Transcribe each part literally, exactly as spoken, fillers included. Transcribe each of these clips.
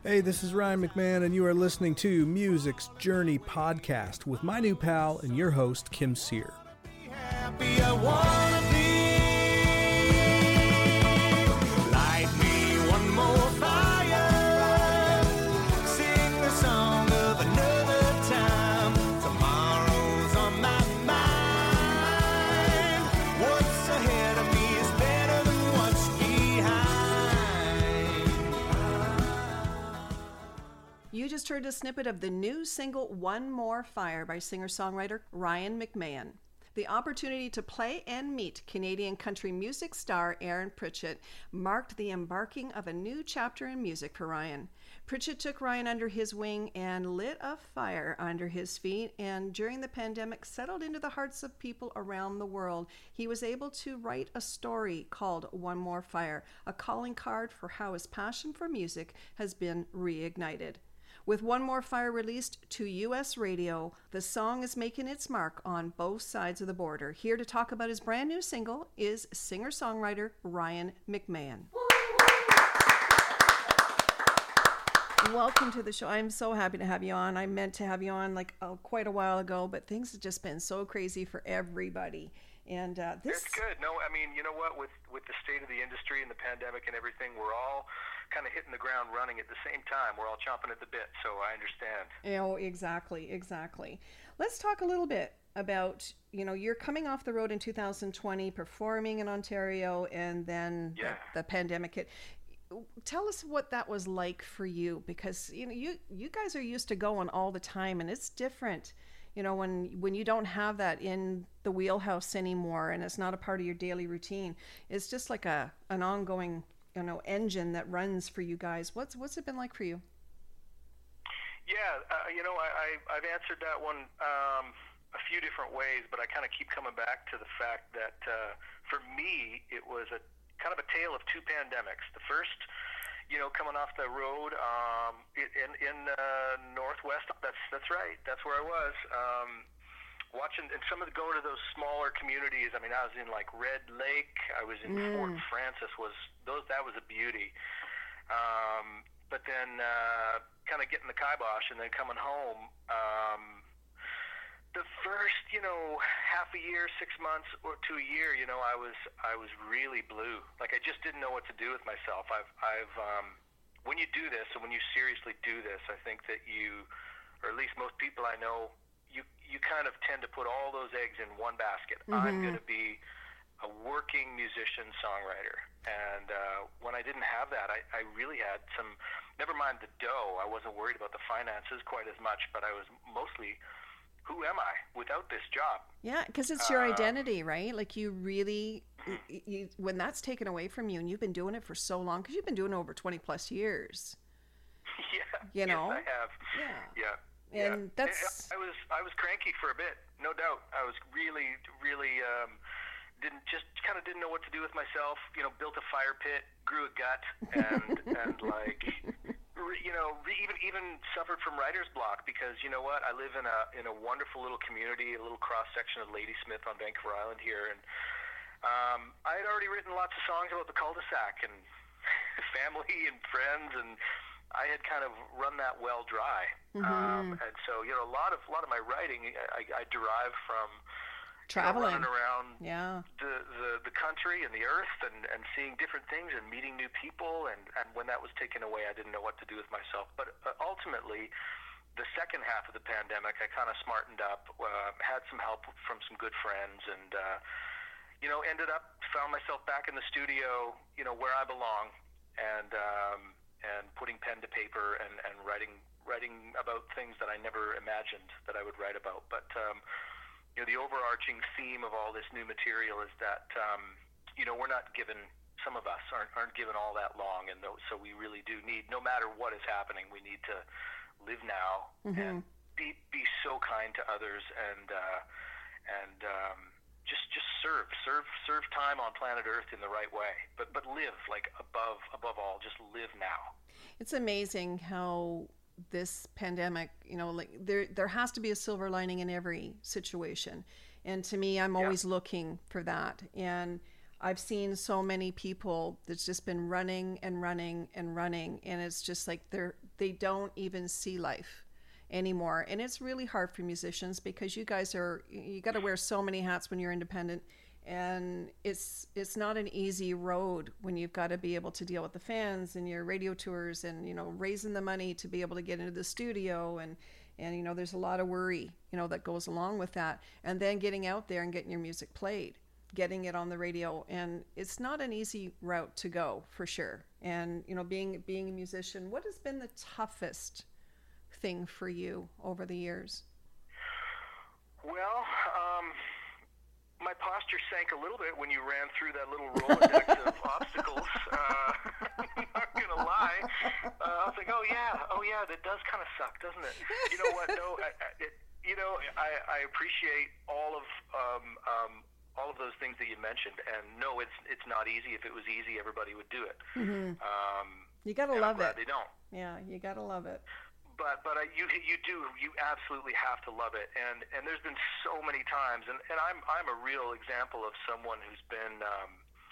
Hey, this is Ryan McMahon, and you are listening to Music's Journey Podcast with my new pal and your host, Kim Sear. Happy I wanna be. Light me one more fire. Sing the song of another time. Tomorrow's on my mind. What's ahead of me is better than what's behind. You just heard a snippet of the new single One More Fire by singer-songwriter Ryan McMahon. The opportunity to play and meet Canadian country music star Aaron Pritchett marked the embarking of a new chapter in music for Ryan. Pritchett took Ryan under his wing and lit a fire under his feet, and during the pandemic settled into the hearts of people around the world. He was able to write a story called One More Fire, a calling card for how his passion for music has been reignited. With One More Fire released to U S radio, the song is making its mark on both sides of the border. Here to talk about his brand new single is singer-songwriter Ryan McMahon. Welcome to the show. I'm so happy to have you on. I meant to have you on like uh, quite a while ago, but things have just been so crazy for everybody. And uh, this It's good. No, I mean, you know what? With with the state of the industry and the pandemic and everything, we're all kind of hitting the ground running at the same time. We're all chomping at the bit, so I understand. Oh, exactly, exactly. Let's talk a little bit about, you know, you're coming off the road in two thousand twenty, performing in Ontario, and then Yeah. the, the pandemic hit. Tell us what that was like for you, because, you know, you, you guys are used to going all the time, and it's different. You know, when when you don't have that in the wheelhouse anymore and it's not a part of your daily routine, it's just like a an ongoing, you know, engine that runs for you guys. What's what's it been like for you? Yeah, uh, you know, I, I, I've answered that one um, a few different ways, but I kind of keep coming back to the fact that uh, for me, it was a kind of a tale of two pandemics. The first, you know, coming off the road um, in in uh, Northwest. That's that's right. That's where I was. Um, watching and some of the going to those smaller communities. I mean, I was in like Red Lake. I was in Mm. Fort Francis. Was those that was a beauty. Um, but then uh, kind of getting the kibosh and then coming home. Um, the first, you know, half a year, six months or to a year, you know, I was I was really blue. Like I just didn't know what to do with myself. I've I've um, when you do this and when you seriously do this, I think that you, or at least most people I know, you you kind of tend to put all those eggs in one basket. Mm-hmm. I'm going to be a working musician songwriter, and uh, when I didn't have that, I, I really had some. Never mind the dough. I wasn't worried about the finances quite as much, but I was mostly, who am I without this job? Yeah, because it's your Uh, identity, right? Like you really, you, you, when that's taken away from you, and you've been doing it for so long, because you've been doing it over twenty plus years. Yeah, You know? yes, I have. Yeah. Yeah. And yeah. that's- I was I was cranky for a bit, no doubt. I was really really um, didn't just kind of didn't know what to do with myself. You know, built a fire pit, grew a gut, and and like re- you know re- even even suffered from writer's block because you know what, I live in a in a wonderful little community, a little cross section of Ladysmith on Vancouver Island here, and um, I had already written lots of songs about the cul-de-sac and family and friends, and I had kind of run that well dry. Mm-hmm. Um, and so, you know, a lot of a lot of my writing I, I derive from Traveling. you know, running around Yeah. the, the, the country and the earth and, and seeing different things and meeting new people. And, and when that was taken away, I didn't know what to do with myself. But uh, ultimately, the second half of the pandemic, I kind of smartened up, uh, had some help from some good friends, and, uh, you know, ended up, found myself back in the studio, you know, where I belong, and um, and putting pen to paper and, and writing writing about things that I never imagined that I would write about. But, um, you know, the overarching theme of all this new material is that, um, you know, we're not given, some of us aren't, aren't given all that long. And so we really do need, no matter what is happening, we need to live now Mm-hmm. and be be so kind to others and uh, and um, just just serve serve serve time on planet Earth in the right way. But but live like above above all, just live now. It's amazing how this pandemic, you know, like there there has to be a silver lining in every situation. And to me, I'm always Yeah. looking for that. And I've seen so many people that's just been running and running and running, and it's just like they're they don't even see life anymore. And it's really hard for musicians because you guys are you got to wear so many hats when you're independent, and it's it's not an easy road when you've got to be able to deal with the fans and your radio tours and, you know, raising the money to be able to get into the studio, and and you know there's a lot of worry, you know, that goes along with that, and then getting out there and getting your music played, getting it on the radio. And it's not an easy route to go, for sure. And, you know, being being a musician, what has been the toughest thing for you over the years? Well, um, my posture sank a little bit when you ran through that little Rolodex of obstacles. Uh, I'm not going to lie. Uh, I was like, oh, yeah, oh, yeah, that does kind of suck, doesn't it? You know what? No, I, I, it, you know, I, I appreciate all of um, um, all of those things that you mentioned. And no, it's it's not easy. If it was easy, everybody would do it. Mm-hmm. Um, you got to love I'm glad it. They don't. Yeah, you got to love it. But but uh, you you do you absolutely have to love it, and and there's been so many times, and, and I'm I'm a real example of someone who's been um,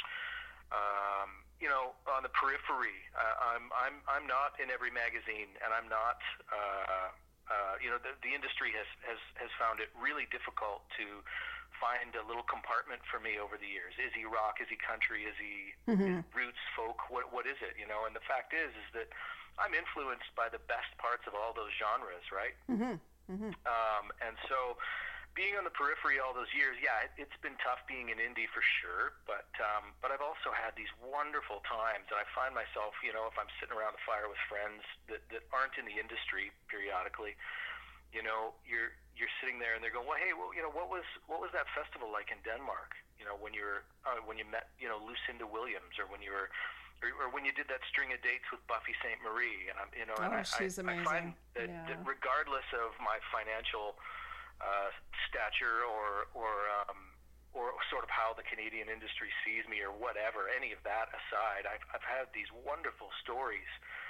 um, you know, on the periphery. Uh, I'm I'm I'm not in every magazine, and I'm not uh, uh, you know the the industry has, has has found it really difficult to find a little compartment for me over the years. Is he rock? Is he country? Is he Mm-hmm. roots, folk? What what is it? You know, and the fact is is that I'm influenced by the best parts of all those genres, right? Mm-hmm. Mm-hmm. Um, and so being on the periphery all those years, yeah, it, it's been tough being an indie for sure, but um, but I've also had these wonderful times, and I find myself, you know, if I'm sitting around the fire with friends that, that aren't in the industry periodically, you know, you're you're sitting there and they're going, well, hey, well, you know, what was what was that festival like in Denmark? You know, when you're uh, when you met, you know, Lucinda Williams, or when you were Or, or when you did that string of dates with Buffy Sainte Marie, and I'm, you know, Oh, and I, she's I, amazing. I find that, Yeah. that regardless of my financial uh, stature or or um, or sort of how the Canadian industry sees me or whatever, any of that aside, I've I've had these wonderful stories,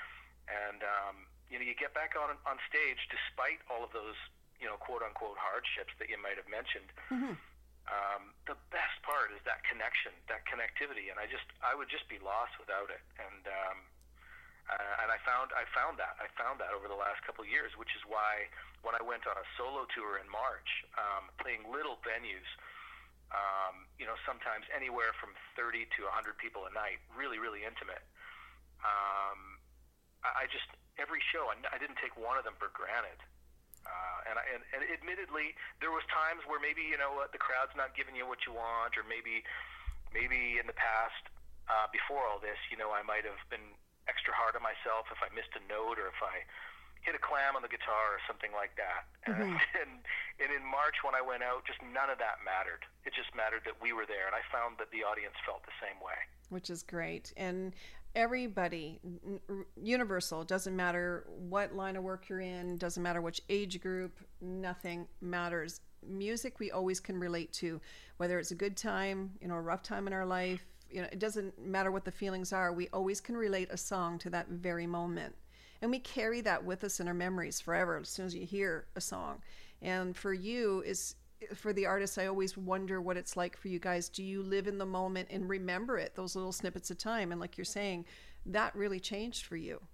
and um, you know, you get back on on stage despite all of those, you know, quote unquote hardships that you might have mentioned. Mm-hmm. Um, the best part is that connection, that connectivity, and I just, I would just be lost without it. And um, uh, and I found, I found that, I found that over the last couple of years, which is why when I went on a solo tour in March, um, playing little venues, um, you know, sometimes anywhere from thirty to a hundred people a night, really, really intimate. Um, I, I just every show, I, I didn't take one of them for granted. Uh, and, I, and and admittedly, there was times where maybe, you know, the crowd's not giving you what you want, or maybe maybe in the past, uh, before all this, you know, I might have been extra hard on myself if I missed a note, or if I hit a clam on the guitar or something like that. Mm-hmm. And, and in March when I went out, just none of that mattered. It just mattered that we were there, and I found that the audience felt the same way. Which is great. And everybody, universal, doesn't matter what line of work you're in, doesn't matter which age group, nothing matters. Music we always can relate to, whether it's a good time, you know, a rough time in our life, you know, it doesn't matter what the feelings are, we always can relate a song to that very moment. And we carry that with us in our memories forever as soon as you hear a song. And for you, is for the artists, I always wonder what it's like for you guys. Do you live in the moment and remember it, those little snippets of time? And like you're saying, that really changed for you.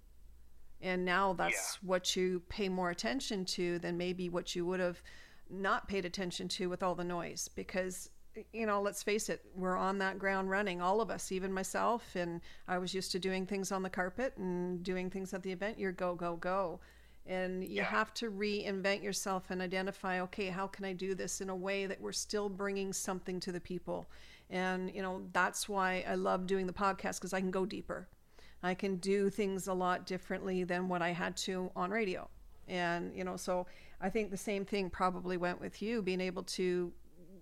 And now that's Yeah. what you pay more attention to than maybe what you would have not paid attention to with all the noise. Because, you know, let's face it, we're on that ground running, all of us, even myself. And I was used to doing things on the carpet and doing things at the event. You're go, go, go. And you Yeah. have to reinvent yourself and identify, okay, how can I do this in a way that we're still bringing something to the people? And, you know, that's why I love doing the podcast, because I can go deeper. I can do things a lot differently than what I had to on radio. And, you know, so I think the same thing probably went with you, being able to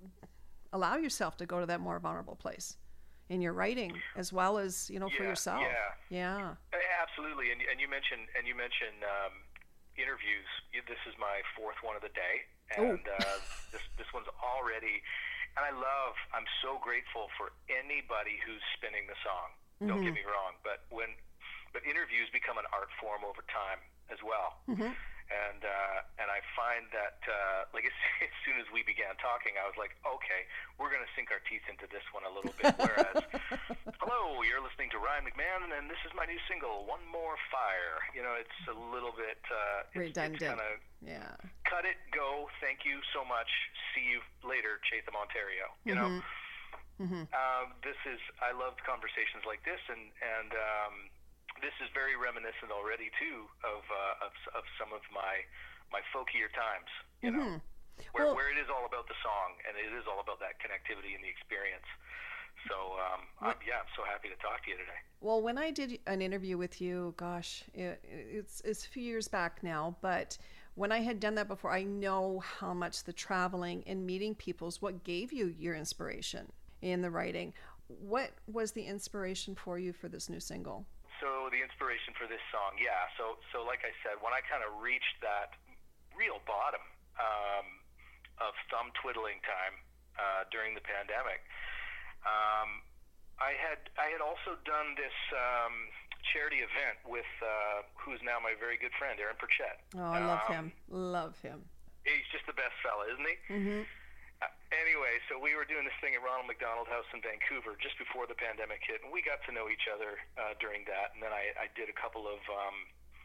allow yourself to go to that more vulnerable place in your writing as well as, you know, for Yeah, yourself. yeah. Yeah. Uh, Absolutely, and and you mentioned and you mentioned um, interviews. You- This is my fourth one of the day, and uh, this this one's already. And I love. I'm so grateful for anybody who's spinning the song. Don't get me wrong, but when but interviews become an art form over time as well. Mm-hmm. And uh, and I find that, uh, like, as, as soon as we began talking, I was like, okay, we're going to sink our teeth into this one a little bit. Whereas, hello, you're listening to Ryan McMahon, and this is my new single, One More Fire. You know, it's a little bit... Uh, it's, redundant. It's kinda, yeah. Cut it, go, thank you so much, see you later, Chatham, Ontario. You know? Mm-hmm. Um, this is... I love conversations like this, and... and um, this is very reminiscent already too of uh, of, of some of my my folkier times, you know, mm-hmm. where well, where it is all about the song and it is all about that connectivity and the experience. So um, I'm, yeah, I'm so happy to talk to you today. Well, when I did an interview with you, gosh, it, it's it's a few years back now, but when I had done that before, I know how much the traveling and meeting people is what gave you your inspiration in the writing. What was the inspiration for you for this new single? So the inspiration for this song, yeah. So, so like I said, when I kind of reached that real bottom um, of thumb twiddling time uh, during the pandemic, um, I had I had also done this um, charity event with uh, who's now my very good friend, Aaron Pritchett. Oh, I love um, him. Love him. He's just the best fella, isn't he? Mm-hmm. Uh, anyway, so we were doing this thing at Ronald McDonald House in Vancouver just before the pandemic hit, and we got to know each other uh, during that. And then I, I did a couple of um,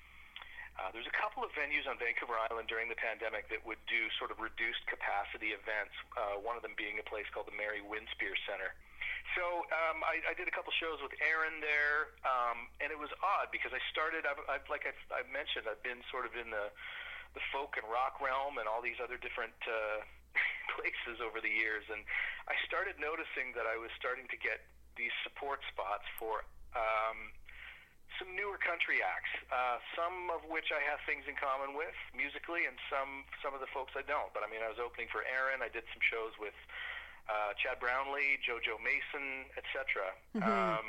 uh, there's a couple of venues on Vancouver Island during the pandemic that would do sort of reduced capacity events. Uh, one of them being a place called the Mary Winspear Center. So um, I, I did a couple shows with Aaron there, um, and it was odd because I started. I've, I've like I've, I've mentioned, I've been sort of in the the folk and rock realm and all these other different. Uh, places over the years, and I started noticing that I was starting to get these support spots for um, some newer country acts, uh, some of which I have things in common with musically, and some some of the folks I don't. But I mean, I was opening for Aaron. I did some shows with uh, Chad Brownlee, JoJo Mason, et cetera. Mm-hmm. Um,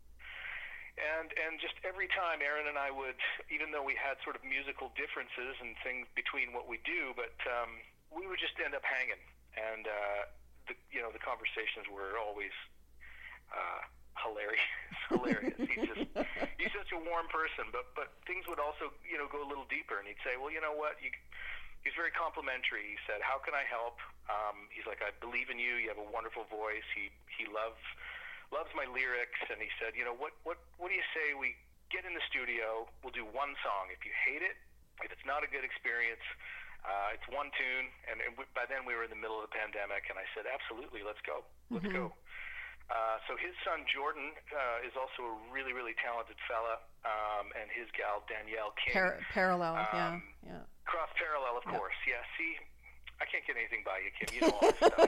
and and just every time Aaron and I would, even though we had sort of musical differences and things between what we do, but um, we would just end up hanging, and uh, the you know the conversations were always uh, hilarious. hilarious. He's just he's such a warm person, but but things would also you know go a little deeper, and he'd say, well, you know what, you, he's very complimentary. He said, how can I help? Um, he's like, I believe in you. You have a wonderful voice. He he loves loves my lyrics, and he said, you know what what what do you say we get in the studio? We'll do one song. If you hate it, if it's not a good experience. Uh, it's one tune, and, and we, by then we were in the middle of the pandemic, and I said, absolutely, let's go. Let's mm-hmm. go. Uh, so his son, Jordan, uh, is also a really, really talented fella, um, and his gal, Danielle King. Par- parallel, um, yeah. yeah. Cross parallel, of yeah. course. Yeah, see, I can't get anything by you, Kim. You know all this stuff.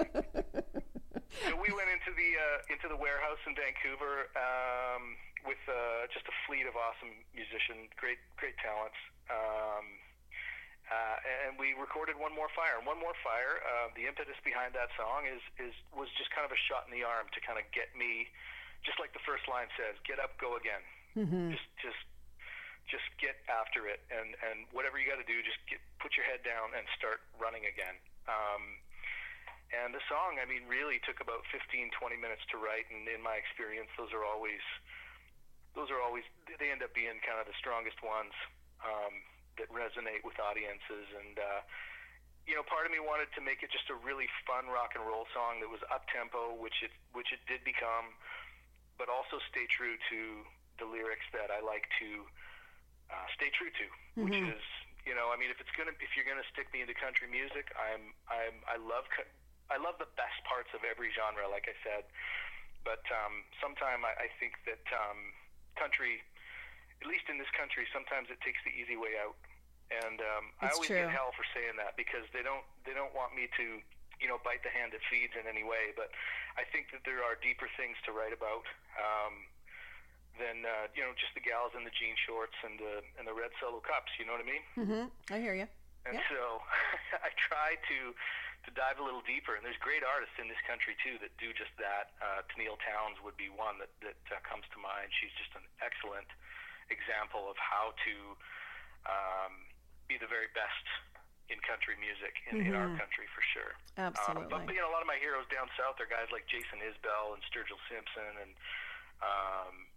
So we went into the uh, into the warehouse in Vancouver um, with uh, just a fleet of awesome musicians, great, great talents. Um, Uh, and we recorded One More Fire. And One More Fire, uh, the impetus behind that song is, is was just kind of a shot in the arm to kind of get me, just like the first line says, get up, go again. Mm-hmm. Just just just get after it. And, and whatever you got to do, just get, put your head down and start running again. Um, and the song, I mean, really took about fifteen, twenty minutes to write. And in my experience, those are always, those are always, they end up being kind of the strongest ones. Um, that resonate with audiences, and uh, you know, part of me wanted to make it just a really fun rock and roll song that was up tempo, which it which it did become, but also stay true to the lyrics that I like to uh, stay true to, mm-hmm. which is, you know, I mean, if it's gonna if you're gonna stick me into country music, I'm I'm I love I love the best parts of every genre, like I said, but um, sometimes I, I think that um, country. At least in this country, sometimes it takes the easy way out, and um, I always true. get hell for saying that because they don't they don't want me to, you know, bite the hand that feeds in any way. But I think that there are deeper things to write about um, than uh, you know just the gals in the jean shorts and the and the red Solo cups. You know what I mean? Mm-hmm. I hear you. And yeah. so I try to to dive a little deeper. And there's great artists in this country too that do just that. Uh, Tennille Townes would be one that that uh, comes to mind. She's just an excellent example of how to um, be the very best in country music in, mm-hmm. in our country, for sure. Absolutely. Um, but you know, a lot of my heroes down south are guys like Jason Isbell and Sturgill Simpson and um,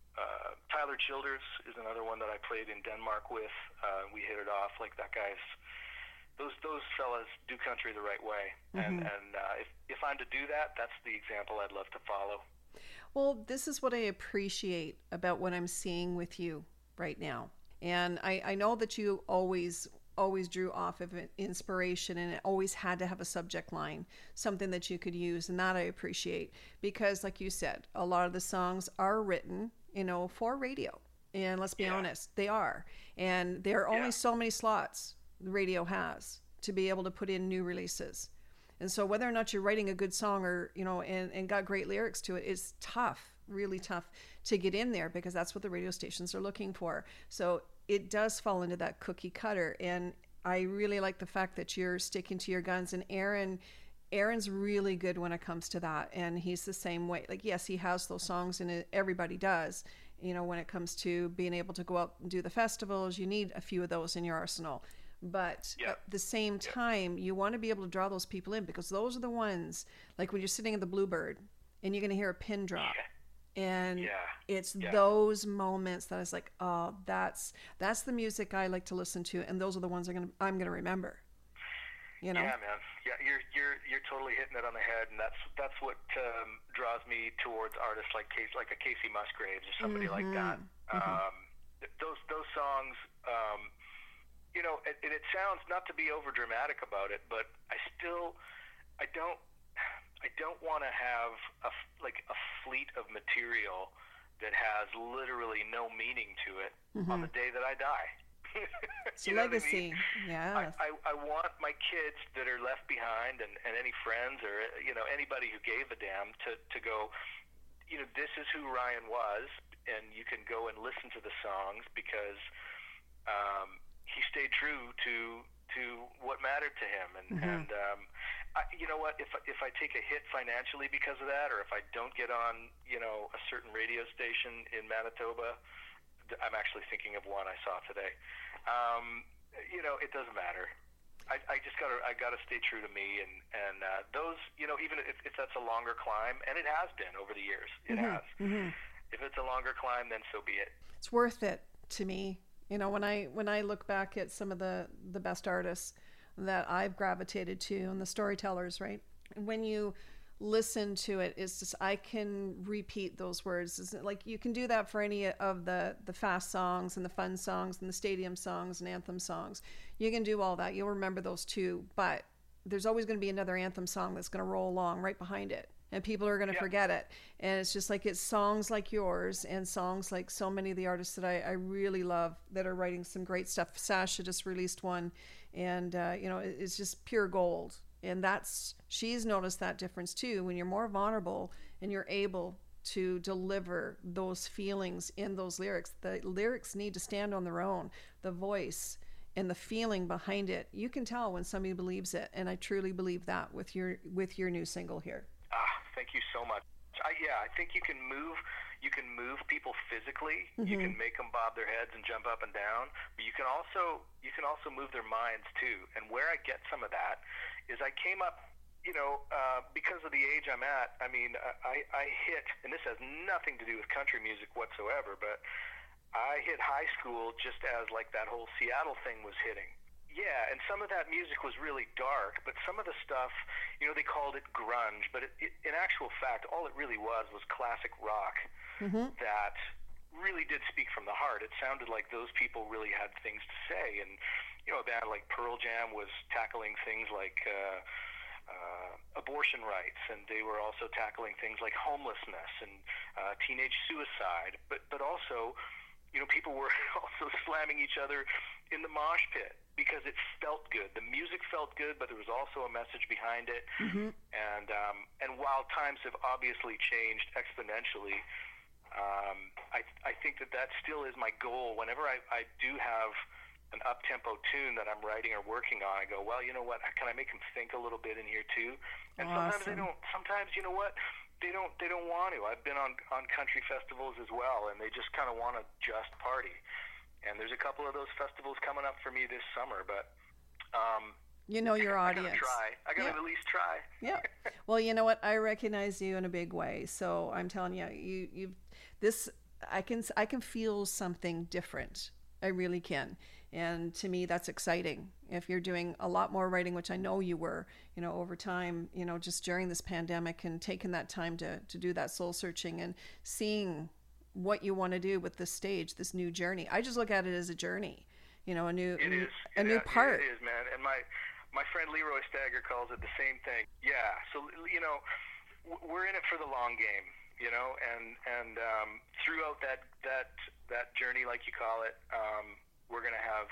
uh, Tyler Childers is another one that I played in Denmark with. Uh, we hit it off. Like, that guy's, those those fellas do country the right way. Mm-hmm. And, and uh, if, if I'm to do that, that's the example I'd love to follow. Well, this is what I appreciate about what I'm seeing with you right now. And I, I know that you always always drew off of inspiration, and it always had to have a subject line, something that you could use, and that I appreciate, because like you said, a lot of the songs are written, you know, for radio, and let's be yeah. honest, they are, and there are only yeah. so many slots the radio has to be able to put in new releases. And so whether or not you're writing a good song, or, you know, and, and got great lyrics to it, is tough, really tough to get in there, because that's what the radio stations are looking for. So it does fall into that cookie cutter. And I really like the fact that you're sticking to your guns. And Aaron, Aaron's really good when it comes to that. And he's the same way. Like, yes, he has those songs, and it, everybody does. You know, when it comes to being able to go out and do the festivals, you need a few of those in your arsenal. But yeah. at the same time, yeah. you want to be able to draw those people in, because those are the ones, like when you're sitting at the Bluebird and you're going to hear a pin drop. Yeah. And yeah. it's yeah. those moments that is like, oh, that's that's the music I like to listen to, and those are the ones I'm gonna I'm gonna remember. You know? Yeah, man. Yeah, you're you're you're totally hitting it on the head, and that's that's what um, draws me towards artists like Casey, like a Casey Musgraves or somebody mm-hmm. like that. Mm-hmm. Um, those those songs. Um, You know, and it, it sounds, not to be over dramatic about it, but I still, I don't, I don't want to have a, like a fleet of material that has literally no meaning to it mm-hmm. on the day that I die. It's a legacy, I mean? yeah. I, I, I want my kids that are left behind, and, and any friends, or, you know, anybody who gave a damn, to, to go, you know, this is who Ryan was, and you can go and listen to the songs, because um, he stayed true to to what mattered to him, and mm-hmm. and um, I, you know what? If if I take a hit financially because of that, or if I don't get on, you know, a certain radio station in Manitoba, I'm actually thinking of one I saw today. Um, you know, it doesn't matter. I, I just gotta I gotta stay true to me, and and uh, those, you know, even if, if that's a longer climb, and it has been over the years, it mm-hmm. has. Mm-hmm. If it's a longer climb, then so be it. It's worth it to me. You know, when I when I look back at some of the, the best artists that I've gravitated to, and the storytellers, right? When you listen to it, it's just, I can repeat those words. It's like, you can do that for any of the, the fast songs and the fun songs and the stadium songs and anthem songs. You can do all that. You'll remember those too. But there's always going to be another anthem song that's going to roll along right behind it, and people are going to yeah. forget it. And it's just like, it's songs like yours and songs like so many of the artists that I, I really love that are writing some great stuff. Sasha just released one, and uh, you know, it, it's just pure gold. And that's, she's noticed that difference too, when you're more vulnerable and you're able to deliver those feelings in those lyrics. The lyrics need to stand on their own. The voice and the feeling behind it, you can tell when somebody believes it. And I truly believe that with your with your new single here. Thank you so much. I, yeah, I think you can move. You can move people physically. Mm-hmm. You can make them bob their heads and jump up and down. But you can also you can also move their minds too. And where I get some of that is, I came up, you know, uh, because of the age I'm at. I mean, I, I hit, and this has nothing to do with country music whatsoever, but I hit high school just as like that whole Seattle thing was hitting. Yeah, and some of that music was really dark, but some of the stuff, you know, they called it grunge, but it, it, in actual fact, all it really was was classic rock mm-hmm. that really did speak from the heart. It sounded like those people really had things to say, and, you know, a band like Pearl Jam was tackling things like uh, uh, abortion rights, and they were also tackling things like homelessness and uh, teenage suicide, but, but also, you know, people were also slamming each other in the mosh pit because it felt good. The music felt good, but there was also a message behind it. Mm-hmm. And um, and while times have obviously changed exponentially, um, I I think that that still is my goal. Whenever I, I do have an up-tempo tune that I'm writing or working on, I go, well, you know what, can I make them think a little bit in here too? And awesome. sometimes they don't. Sometimes, you know what, they don't they don't want to. I've been on, on country festivals as well, and they just kind of want to just party. And there's a couple of those festivals coming up for me this summer, but um, you know your audience. I gotta try. I gotta yeah. at least try. Yeah. Well, you know what? I recognize you in a big way. So I'm telling you, you you've this I can I can feel something different. I really can. And to me, that's exciting. If you're doing a lot more writing, which I know you were, you know, over time, you know, just during this pandemic and taking that time to, to do that soul searching and seeing what you want to do with this stage, this new journey. I just look at it as a journey, you know, a new, it a, is. a new Yeah, part. It is, man. And my, my friend Leroy Stagger calls it the same thing. Yeah. So, you know, we're in it for the long game, you know, and, and um, throughout that, that, that journey, like you call it, um, we're going to have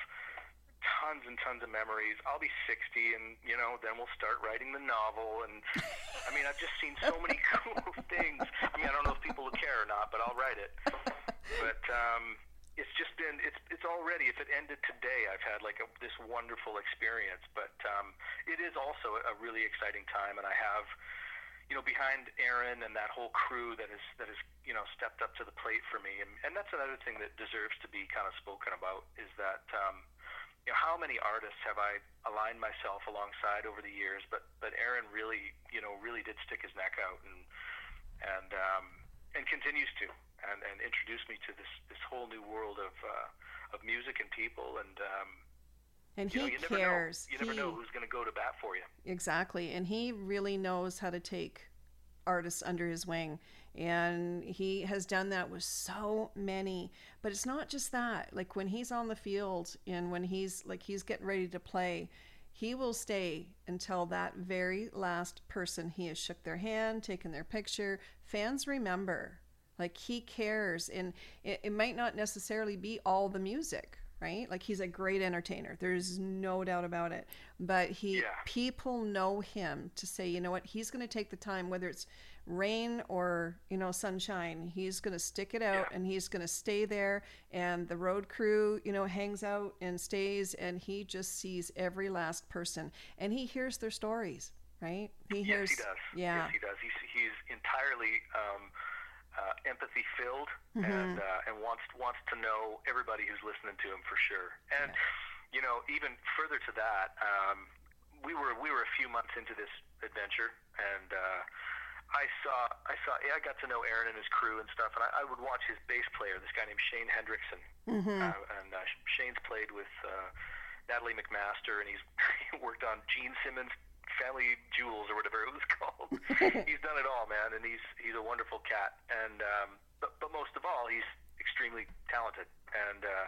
tons and tons of memories. I'll be sixty, and, you know, then we'll start writing the novel. And, I mean, I've just seen so many cool things. I mean, I don't know if people will care or not, but I'll write it. But um, it's just been, it's it's already, if it ended today, I've had, like, a, this wonderful experience. But um, it is also a really exciting time, and I have, you know, behind Aaron and that whole crew that is, that is, you know, stepped up to the plate for me. And, and that's another thing that deserves to be kind of spoken about is that, um, you know, how many artists have I aligned myself alongside over the years, but, but Aaron really, you know, really did stick his neck out and, and, um, and continues to, and, and introduce me to this, this whole new world of, uh, of music and people. And, um, And you he know, you never cares. know, you never he, know who's going to go to bat for you. Exactly. And he really knows how to take artists under his wing. And he has done that with so many. But it's not just that. Like when he's on the field and when he's like he's getting ready to play, he will stay until that very last person he has shook their hand, taken their picture. Fans remember. Like he cares. And it, it might not necessarily be all the music, right? Like he's a great entertainer. There's no doubt about it. But he, Yeah. people know him to say, you know what, he's going to take the time, whether it's rain or, you know, sunshine, he's going to stick it out Yeah. and he's going to stay there. And the road crew, you know, hangs out and stays, and he just sees every last person and he hears their stories, right? He hears, Yes, he does. yeah. Yes, he does. He's, he's entirely um, uh, empathy filled, Mm-hmm. and uh, and wants wants to know everybody who's listening to him for sure. And you know, even further to that, um, we were we were a few months into this adventure, and uh, I saw I saw I got to know Aaron and his crew and stuff, and I, I would watch his bass player, this guy named Shane Hendrickson, Mm-hmm. uh, and uh, Shane's played with uh, Natalie McMaster, and he's he worked on Gene Simmons' Family Jewels or whatever it was called. He's done it all, man, and he's he's a wonderful cat. And um, but but most of all, he's extremely talented. And uh,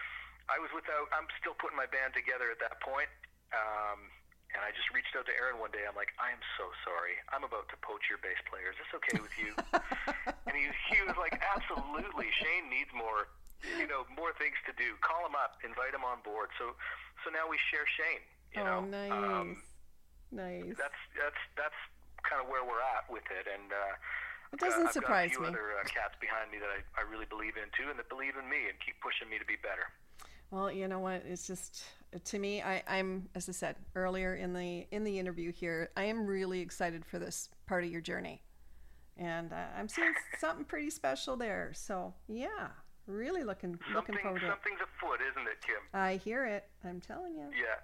I was without. I'm still putting my band together at that point. Um, and I just reached out to Aaron one day. I'm like, I am so sorry. I'm about to poach your bass player. Is this okay with you? And he he was like, absolutely. Shane needs more, you know, more things to do. Call him up, invite him on board. So so now we share Shane. You Oh, know, nice. Um, Nice. that's that's that's kind of where we're at with it, and uh, It doesn't I've surprise got a few me. other uh, cats behind me that I, I really believe in too, and that believe in me and keep pushing me to be better. Well, you know what? It's just to me. I, I'm, as I said earlier in the in the interview here, I am really excited for this part of your journey, and uh, I'm seeing something pretty special there. So yeah, really looking looking Something forward to it. something's afoot, isn't it, Kim? I hear it. I'm telling you. Yeah.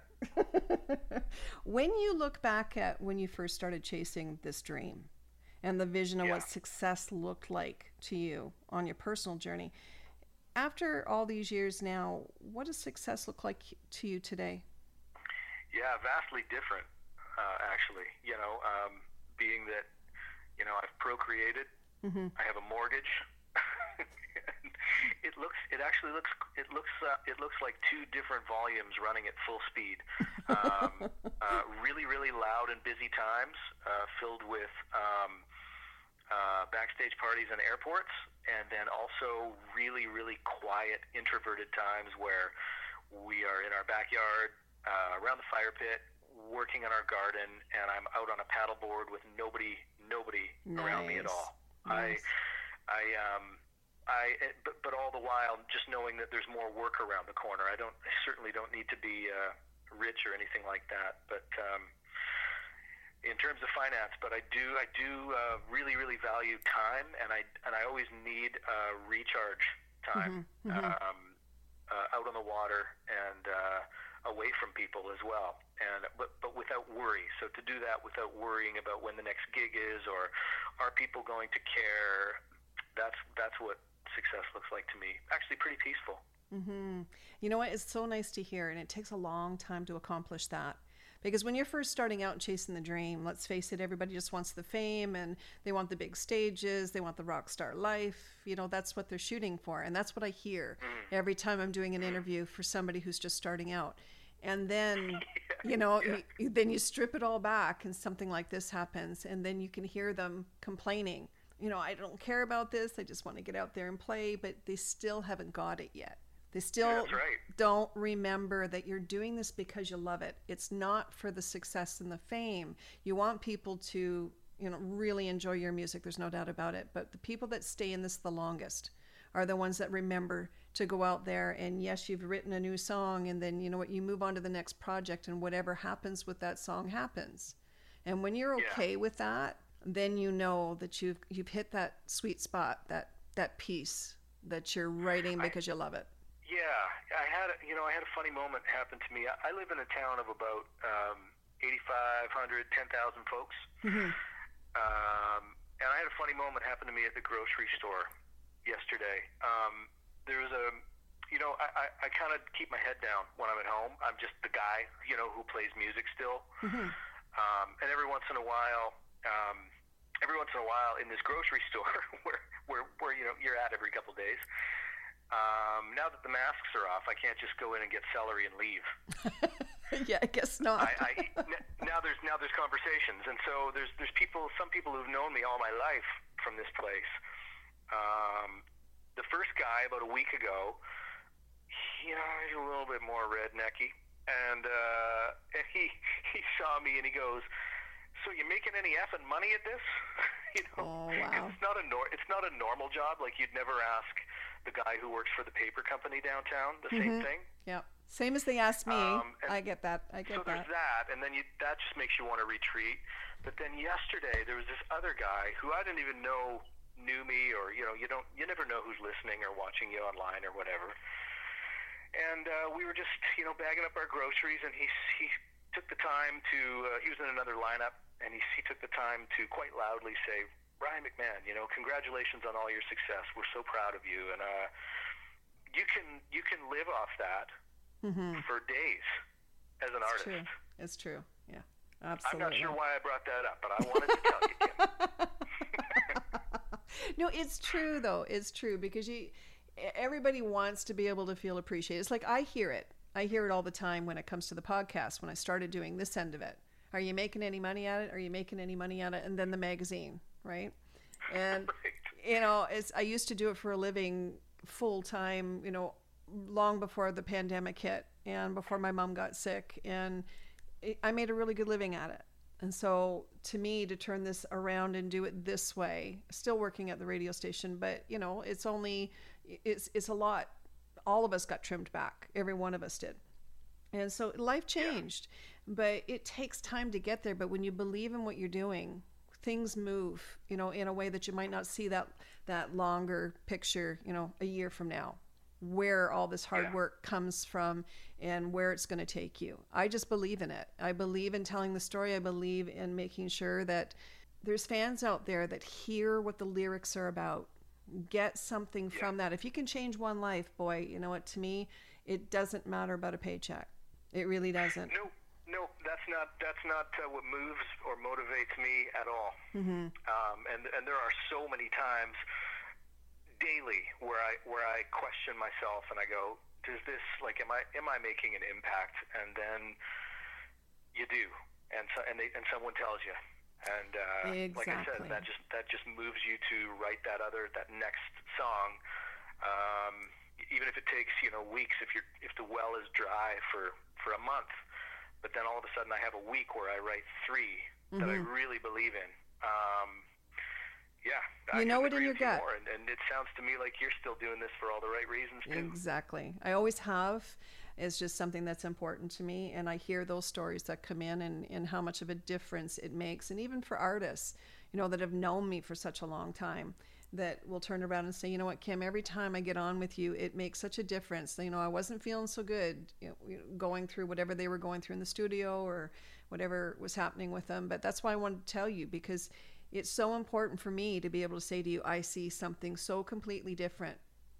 When you look back at when you first started chasing this dream, and the vision of Yeah. what success looked like to you on your personal journey, after all these years now, what does success look like to you today? Yeah, vastly different, uh, actually. You know, um, being that, you know, I've procreated, Mm-hmm. I have a mortgage. It looks. It actually looks. It looks. Uh, it looks like two different volumes running at full speed. Um, uh, really, really loud and busy times, uh, filled with um, uh, backstage parties and airports, and then also really, really quiet, introverted times where we are in our backyard, uh, around the fire pit, working in our garden, and I'm out on a paddleboard with nobody, nobody around me at Nice. all. Nice. I, I, um, I, but, but all the while, just knowing that there's more work around the corner. I don't, I certainly don't need to be uh, rich or anything like that. But um, in terms of finance, but I do, I do uh, really, really value time, and I, and I always need uh, recharge time Mhm, mhm. Um, uh, out on the water and uh, away from people as well. And but, but without worry. So to do that without worrying about when the next gig is, or are people going to care, that's that's what success looks like to me. Actually, pretty peaceful. Mm-hmm. You know what? It's so nice to hear, and it takes a long time to accomplish that. Because when you're first starting out and chasing the dream, let's face it, everybody just wants the fame and they want the big stages, they want the rock star life. You know, that's what they're shooting for. And that's what I hear mm. every time I'm doing an interview for somebody who's just starting out. And then, yeah, you know, yeah. you, then you strip it all back and something like this happens. And then you can hear them complaining, you know, I don't care about this. I just want to get out there and play. But they still haven't got it yet. They still That's right. don't remember that you're doing this because you love it. It's not for the success and the fame. You want people to, you know, really enjoy your music. There's no doubt about it. But the people that stay in this the longest are the ones that remember to go out there and, yes, you've written a new song, and then, you know what, you move on to the next project, and whatever happens with that song happens. And when you're okay yeah. with that, then you know that you've you've hit that sweet spot, that that piece that you're writing because I, you love it. Yeah, I had, you know, I had a funny moment happen to me. I, I live in a town of about um, eighty-five hundred, ten thousand folks. Mm-hmm. Um, and I had a funny moment happen to me at the grocery store yesterday. Um, there was a, you know, I, I, I kind of keep my head down when I'm at home. I'm just the guy, you know, who plays music still. Mm-hmm. Um, and every once in a while, um, every once in a while in this grocery store where, where, where, you know, you're at every couple of days, Um, now that the masks are off, I can't just go in and get celery and leave. Yeah, I guess not. I, I, now there's now there's conversations, and so there's there's people, some people who've known me all my life from this place. Um, the first guy about a week ago, you know, he's a little bit more rednecky, and uh, he he saw me and he goes, "So you making any effing money at this?" You know, oh, wow. It's not a nor- it's not a normal job. Like, you'd never ask the guy who works for the paper company downtown the mm-hmm. same thing. Yeah, same as they asked me. Um, I get that. I get so that. So there's that, and then you, that just makes you want to retreat. But then yesterday there was this other guy who I didn't even know knew me, or you know, you don't, you never know who's listening or watching you online or whatever. And uh, we were just, you know, bagging up our groceries, and he he took the time to. Uh, he was in another lineup, and he he took the time to quite loudly say, "Ryan McMahon, you know, congratulations on all your success. We're so proud of you, and uh, you can you can live off that mm-hmm. for days as an it's artist." True. It's true. Yeah, absolutely. I'm not sure why I brought that up, but I wanted to tell you, Kim. No, it's true though. It's true, because you, everybody wants to be able to feel appreciated. It's like I hear it. I hear it all the time when it comes to the podcast. When I started doing this end of it, are you making any money at it? Are you making any money at it? And then the magazine. Right. And, you know, it's, I used to do it for a living full time, you know, long before the pandemic hit and before my mom got sick. And it, I made a really good living at it. And so to me, to turn this around and do it this way, still working at the radio station, but, you know, it's only, it's, it's a lot. All of us got trimmed back. Every one of us did. And so life changed, yeah. But it takes time to get there. But when you believe in what you're doing, things move, you know, in a way that you might not see that that longer picture, you know, a year from now, where all this hard yeah. work comes from and where it's going to take you. I just believe in it. I believe in telling the story. I believe in making sure that there's fans out there that hear what the lyrics are about, get something yeah. from that. If you can change one life, boy, you know what, to me, it doesn't matter about a paycheck. It really doesn't. No. No, that's not that's not uh, what moves or motivates me at all. Mm-hmm. Um, and and there are so many times daily where I where I question myself and I go, does this, like, am I am I making an impact? And then you do, and so and they and someone tells you, and uh, exactly. like I said, that just that just moves you to write that other that next song. Um, even if it takes, you know, weeks, if you're if the well is dry for for a month. But then all of a sudden I have a week where I write three mm-hmm. that I really believe in. Um, yeah. You I know it in your gut. More, and, and it sounds to me like you're still doing this for all the right reasons too. Exactly. I always have. It's just something that's important to me. And I hear those stories that come in and, and how much of a difference it makes. And even for artists, you know, that have known me for such a long time, that will turn around and say, you know what, Kim, every time I get on with you, it makes such a difference. You know, I wasn't feeling so good, you know, going through whatever they were going through in the studio or whatever was happening with them. But that's why I wanted to tell you, because it's so important for me to be able to say to you, I see something so completely different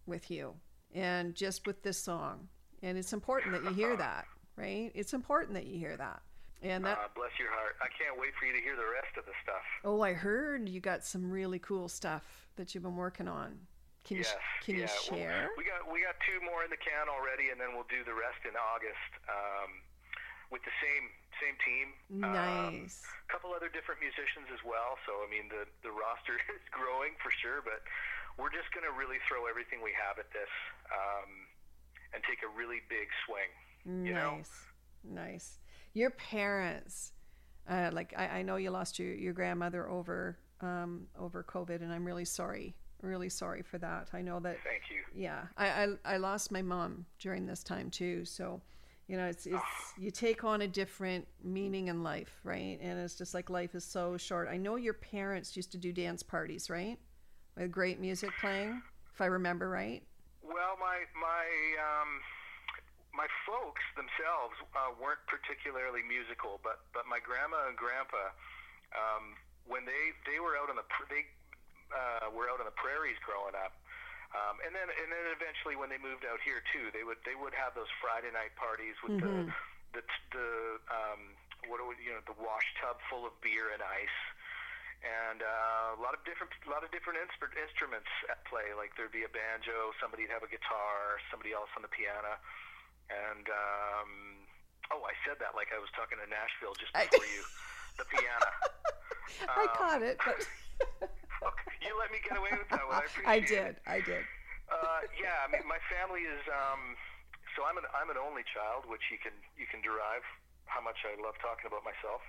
with you, and just with this song. And it's important that you hear that, right? It's important that you hear that. And that, uh, bless your heart. I can't wait for you to hear the rest of the stuff. Oh, I heard you got some really cool stuff that you've been working on. Can yes, you can yeah. you share? Well, we got we got two more in the can already, and then we'll do the rest in August um, with the same same team. Nice. A um, couple other different musicians as well. So I mean, the the roster is growing for sure, but we're just going to really throw everything we have at this um, and take a really big swing. You nice, know? Nice. Your parents, uh, like I, I know you lost your, your grandmother over um, over COVID, and I'm really sorry. Really sorry for that. I know that. Thank you. Yeah, I, I I lost my mom during this time too. So, you know, it's it's you take on a different meaning in life, right? And it's just like life is so short. I know your parents used to do dance parties, right? With great music playing, if I remember right. Well, my my um, my folks themselves uh, weren't particularly musical, but but my grandma and grandpa, um, when they they were out on the they. Uh, were out on the prairies growing up, um, and then and then eventually when they moved out here too, they would they would have those Friday night parties with mm-hmm. the the the um, what do we, you know the wash tub full of beer and ice, and uh, a lot of different a lot of different instru- instruments at play. Like there'd be a banjo, somebody'd have a guitar, somebody else on the piano, and um, oh, I said that like I was talking to Nashville just before I... you, the piano. I um, caught it, but. Okay, you let me get away with that one. I appreciate I did. It. I did. Uh, yeah, I mean, my family is. Um, so I'm an I'm an only child, which you can you can derive how much I love talking about myself.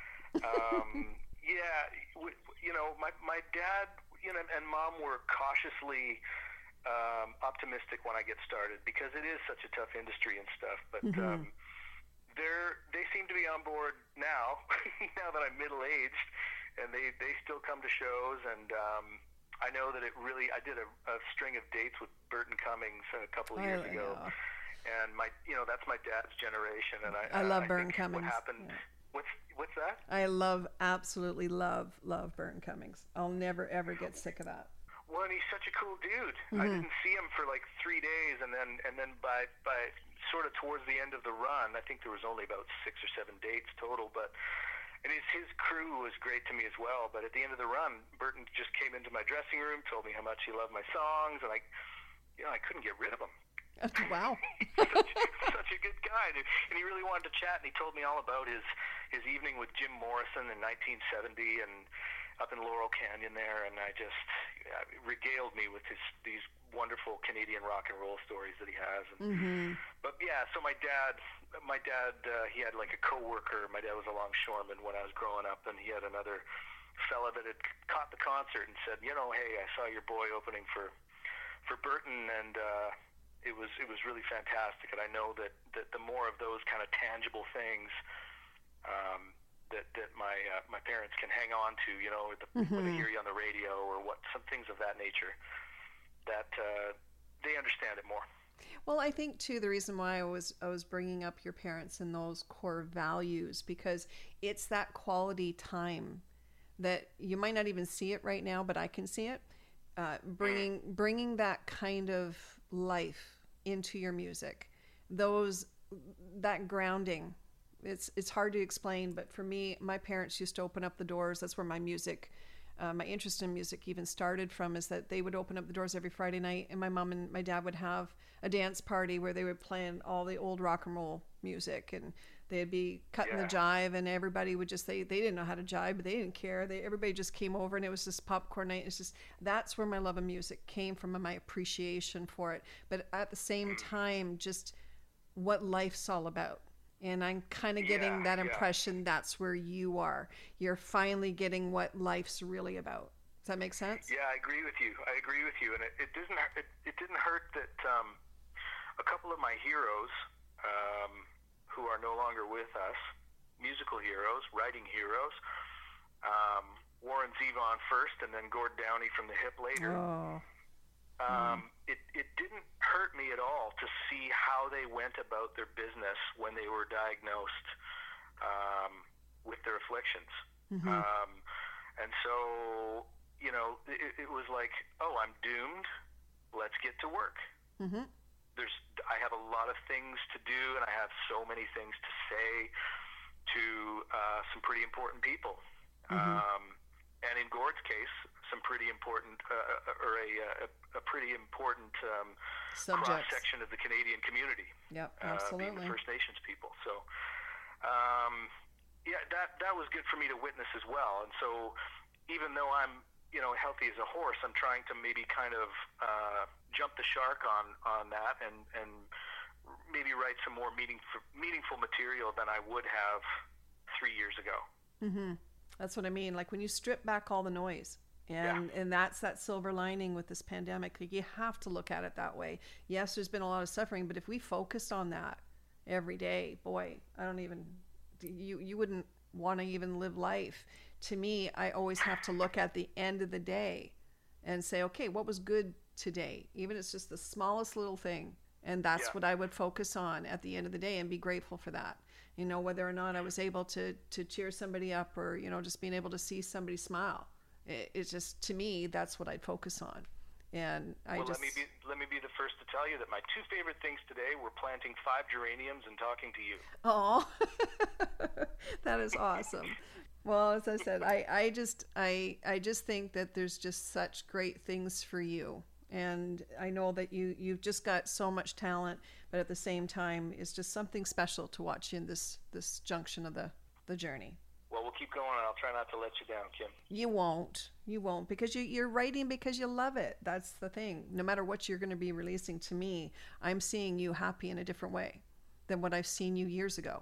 Um, yeah, w- you know, my my dad, you know, and mom were cautiously um, optimistic when I get started because it is such a tough industry and stuff. But mm-hmm. um, they're they seem to be on board now. Now that I'm middle aged. And they, they still come to shows, and um, I know that it really. I did a, a string of dates with Burton Cummings a couple of years I, ago, yeah. and my you know that's my dad's generation, and I I love uh, I Burton think Cummings. What happened? Yeah. What's what's that? I love absolutely love love Burton Cummings. I'll never ever get sick of that. Well, and he's such a cool dude. Mm-hmm. I didn't see him for like three days, and then and then by by sort of towards the end of the run, I think there was only about six or seven dates total, but. And his, his crew was great to me as well. But at the end of the run, Burton just came into my dressing room, told me how much he loved my songs, and I, you know, I couldn't get rid of him. Wow. such, such a good guy, and he really wanted to chat. And he told me all about his his evening with Jim Morrison in nineteen seventy, and up in Laurel Canyon there. And I just uh, regaled me with his these wonderful Canadian rock and roll stories that he has. And, mm-hmm. But yeah, so my dad. My dad, uh, he had like a coworker. My dad was a longshoreman when I was growing up, and he had another fella that had caught the concert and said, you know, hey, I saw your boy opening for for Burton, and uh, it was it was really fantastic. And I know that, that the more of those kind of tangible things um, that that my uh, my parents can hang on to, you know, the, mm-hmm. when they hear you on the radio or what some things of that nature, that uh, they understand it more. Well, I think too the reason why I was I was bringing up your parents and those core values because it's that quality time that you might not even see it right now, but I can see it. Uh, bringing bringing that kind of life into your music, those that grounding. It's it's hard to explain, but for me, my parents used to open up the doors. That's where my music. Uh, my interest in music even started from is that they would open up the doors every Friday night, and my mom and my dad would have a dance party where they would play all the old rock and roll music, and they'd be cutting yeah. the jive, and everybody would just they they didn't know how to jive, but they didn't care. They everybody just came over, and it was just popcorn night. It's just that's where my love of music came from and my appreciation for it. But at the same time, just what life's all about. And I'm kind of getting yeah, that impression yeah. that's where you are. You're finally getting what life's really about. Does that make sense? Yeah, I agree with you. I agree with you. And it, it didn't it, it didn't hurt that um, a couple of my heroes um, who are no longer with us, musical heroes, writing heroes, um, Warren Zevon first and then Gord Downey from The Hip later. Oh. Um, it, it didn't hurt me at all to see how they went about their business when they were diagnosed um, with their afflictions. Mm-hmm. Um, and so, you know, it, it was like, oh, I'm doomed. let's get to work. Mm-hmm. There's, I have a lot of things to do, and I have so many things to say to uh, some pretty important people. Mm-hmm. Um, and in Gord's case, some pretty important, uh, or a, a, a pretty important um, cross-section of the Canadian community. Yep, absolutely. Uh, being the First Nations people. So, um, yeah, that that was good for me to witness as well. And so, even though I'm, you know, healthy as a horse, I'm trying to maybe kind of uh, jump the shark on, on that and, and maybe write some more meaningful, meaningful material than I would have three years ago. Mm-hmm. That's what I mean. Like when you strip back all the noise, and yeah. and that's that silver lining with this pandemic. Like you have to look at it that way. Yes, there's been a lot of suffering, but if we focused on that every day, boy, I don't even, you, you wouldn't want to even live life. To me, I always have to look at the end of the day and say, okay, what was good today? Even if it's just the smallest little thing. And that's yeah. what I would focus on at the end of the day and be grateful for that. You know, whether or not I was able to, to cheer somebody up or, you know, just being able to see somebody smile. It, it's just, to me, that's what I'd focus on. And I well, just... let me, be, let me be the first to tell you that my two favorite things today were planting five geraniums and talking to you. Oh, that is awesome. Well, as I said, I, I just I I just think that there's just such great things for you. And I know that you, you've just got so much talent, but at the same time, it's just something special to watch you in this, this junction of the, the journey. Well, we'll keep going, and I'll try not to let you down, Kim. You won't. You won't, because you, you're writing because you love it. That's the thing. No matter what you're going to be releasing, to me, I'm seeing you happy in a different way than what I've seen you years ago.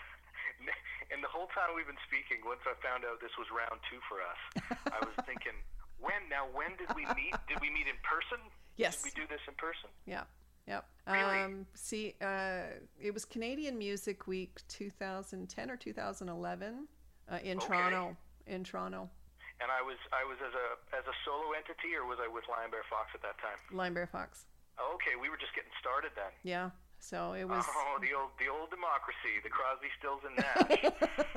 And the whole time we've been speaking, once I found out this was round two for us, I was thinking, when, now when did we meet? Did we meet in person? Yes. Did we do this in person? Yeah. Yep. Really? Um, see, uh, it was Canadian Music Week two thousand ten or two thousand eleven uh, in okay. Toronto. In Toronto. And I was I was as a as a solo entity, or was I with Lion Bear Fox at that time? Lion Bear Fox. Oh, okay, we were just getting started then. Yeah. So it was. Oh, the old the old democracy, the Crosby, Stills, and Nash.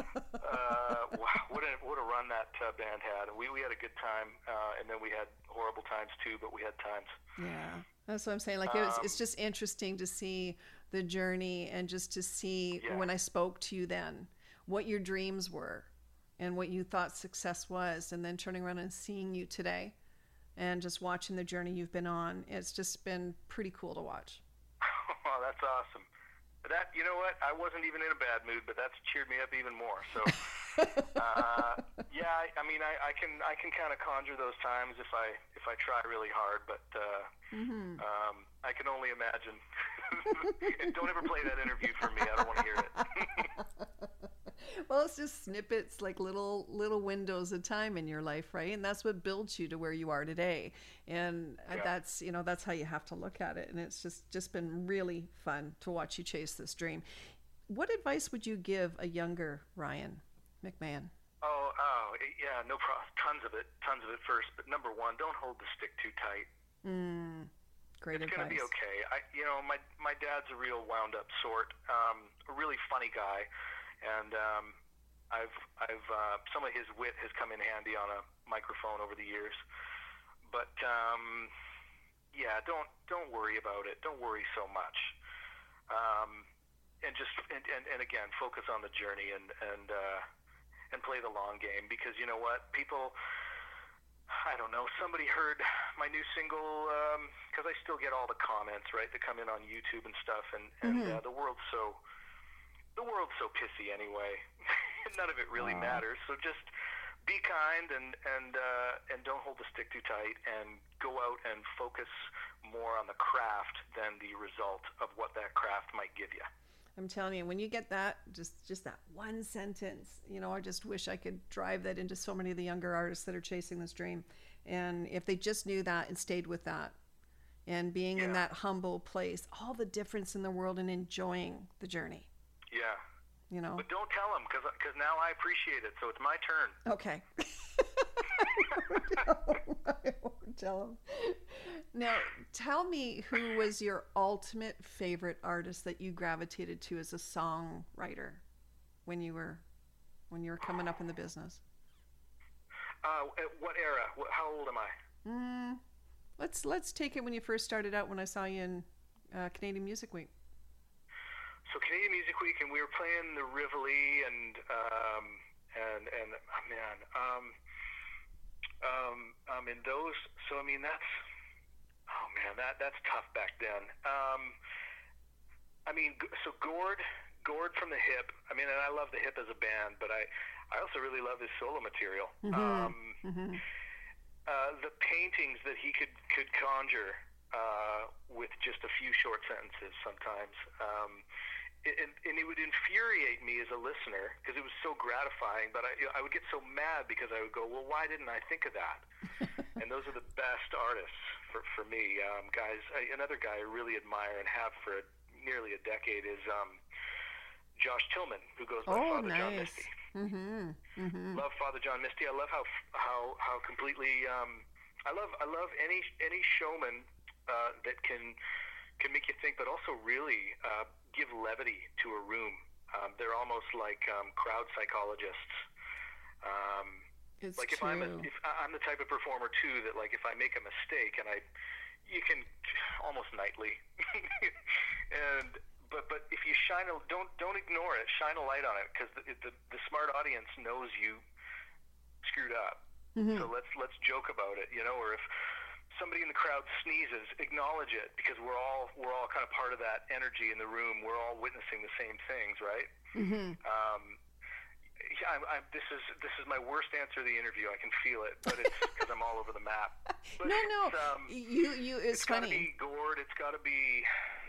uh, wow, what a what a run that uh, band had. We we had a good time, uh, and then we had horrible times too, but we had times. Yeah, that's what I'm saying. Like it was, um, it's just interesting to see the journey and just to see yeah. when I spoke to you then, what your dreams were, and what you thought success was, and then turning around and seeing you today, and just watching the journey you've been on. It's just been pretty cool to watch. Oh, that's awesome. That, you know what? I wasn't even in a bad mood, but that's cheered me up even more. So, uh, yeah, I, I mean, I, I can I can kind of conjure those times if I if I try really hard, but uh, mm-hmm. um, I can only imagine. And don't ever play that interview for me. I don't want to hear it. Well, it's just snippets, like little little windows of time in your life, right? And that's what builds you to where you are today. And yeah. that's, you know, that's how you have to look at it. And it's just, just been really fun to watch you chase this dream. What advice would you give a younger Ryan McMahon? Oh, oh, yeah, no problem. Tons of it, tons of it first. But number one, don't hold the stick too tight. Mm, great it's advice. It's going to be okay. I, you know, my my dad's a real wound-up sort, um, a really funny guy. And um, I've, I've, uh, some of his wit has come in handy on a microphone over the years. But um, yeah, don't, don't worry about it. Don't worry so much. Um, and just, and, and, and again, focus on the journey and, and, uh, and play the long game. Because you know what, people, I don't know, somebody heard my new single, um, because I still get all the comments, right, that come in on YouTube and stuff. And, and mm-hmm. uh, the world's so... The world's so pissy anyway. None of it really uh, matters. So just be kind and and uh, and don't hold the stick too tight, and go out and focus more on the craft than the result of what that craft might give you. I'm telling you, when you get that, just just that one sentence, you know, I just wish I could drive that into so many of the younger artists that are chasing this dream. And if they just knew that and stayed with that, and being yeah. in that humble place, all the difference in the world, and enjoying the journey. Yeah. You know. But don't tell them, because because now I appreciate it, so it's my turn. Okay. I won't tell them. Now, tell me, who was your ultimate favorite artist that you gravitated to as a songwriter when you were when you were coming up in the business? Uh, at what era? How old am I? Mm, let's let's take it when you first started out. When I saw you in uh, Canadian Music Week. So Canadian Music Week, and we were playing the Rivoli, and um, and and oh man, um, um, um, in those. So I mean, that's oh man, that that's tough back then. Um, I mean, so Gord, Gord from the Hip. I mean, and I love the Hip as a band, but I, I also really love his solo material. Mm-hmm. Um, mm-hmm. uh, the paintings that he could could conjure uh, with just a few short sentences sometimes. Um, And, and it would infuriate me as a listener because it was so gratifying, but I, I would get so mad because I would go, well, why didn't I think of that? And those are the best artists for, for me. Um, guys, I, another guy I really admire and have for a, nearly a decade is um, Josh Tillman, who goes by oh, Father nice. John Misty. Mm-hmm. Mm-hmm. Love Father John Misty. I love how how how completely. Um, I love I love any any showman uh, that can can make you think, but also really. Uh, give levity to a room. Um, they're almost like um, crowd psychologists. Um, it's like if true. I'm a, if I'm the type of performer too that like if I make a mistake and I, you can almost nightly, and but but if you shine a don't don't ignore it. Shine a light on it because the, the the smart audience knows you screwed up. Mm-hmm. So let's let's joke about it, you know, or if somebody in the crowd sneezes, acknowledge it because we're all we're all kind of part of that energy in the room. We're all witnessing the same things, right? Mm-hmm. Um, yeah, I'm, I'm, this is this is my worst answer to the interview. I can feel it, but it's because I'm all over the map. But no, no, um, you you it's, it's funny. Got to be Gord. It's got to be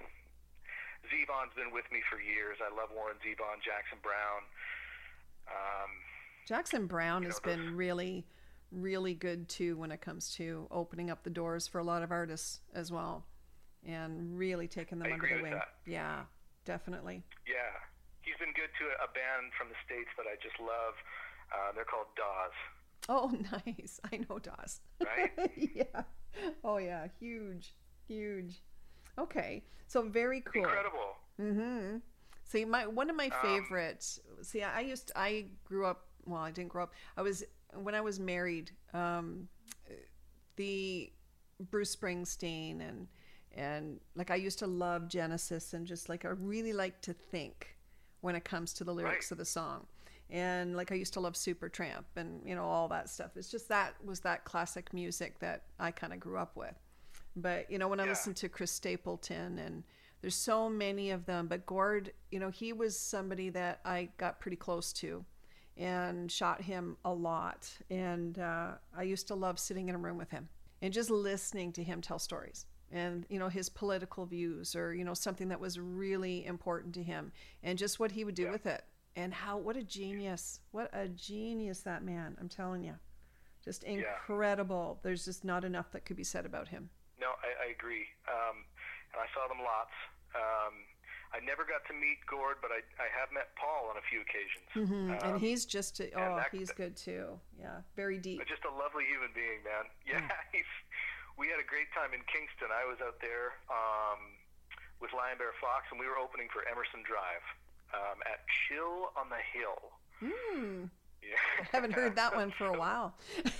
Zevon's been with me for years. I love Warren Zevon, Jackson Browne. Um, Jackson Browne has know, been really. really good too when it comes to opening up the doors for a lot of artists as well and really taking them I under agree the with wing. That. Yeah, definitely. Yeah, he's been good to a, a band from the States that I just love. Uh, they're called Dawes. Oh, nice. I know Dawes. Right? Yeah. Oh, yeah. Huge, huge. Okay. So very cool. Incredible. Mm-hmm. See, my one of my Um, favorites. See, I used to, I grew up. Well, I didn't grow up. I was when I was married. Um, the Bruce Springsteen and and like I used to love Genesis and just like I really like to think when it comes to the lyrics Right. of the song. And like I used to love Supertramp and you know all that stuff. It's just that was that classic music that I kind of grew up with. But you know when I Yeah. listened to Chris Stapleton and there's so many of them, but Gord, you know, he was somebody that I got pretty close to and shot him a lot. And uh, I used to love sitting in a room with him and just listening to him tell stories and, you know, his political views or, you know, something that was really important to him and just what he would do Yeah. with it. And how, what a genius, what a genius that man, I'm telling you. Just incredible. There's just not enough that could be said about him. No, I, I agree. Um, and I saw them lots. Um, I never got to meet Gord, but I, I have met Paul on a few occasions. Mm-hmm. Um, and he's just, a, oh, that- he's good too. Yeah, very deep. just a lovely human being, man. Yeah, he's, we had a great time in Kingston. I was out there um, with Lion Bear Fox, and we were opening for Emerson Drive um, at Chill on the Hill. Hmm. Yeah. I haven't heard that one for a while.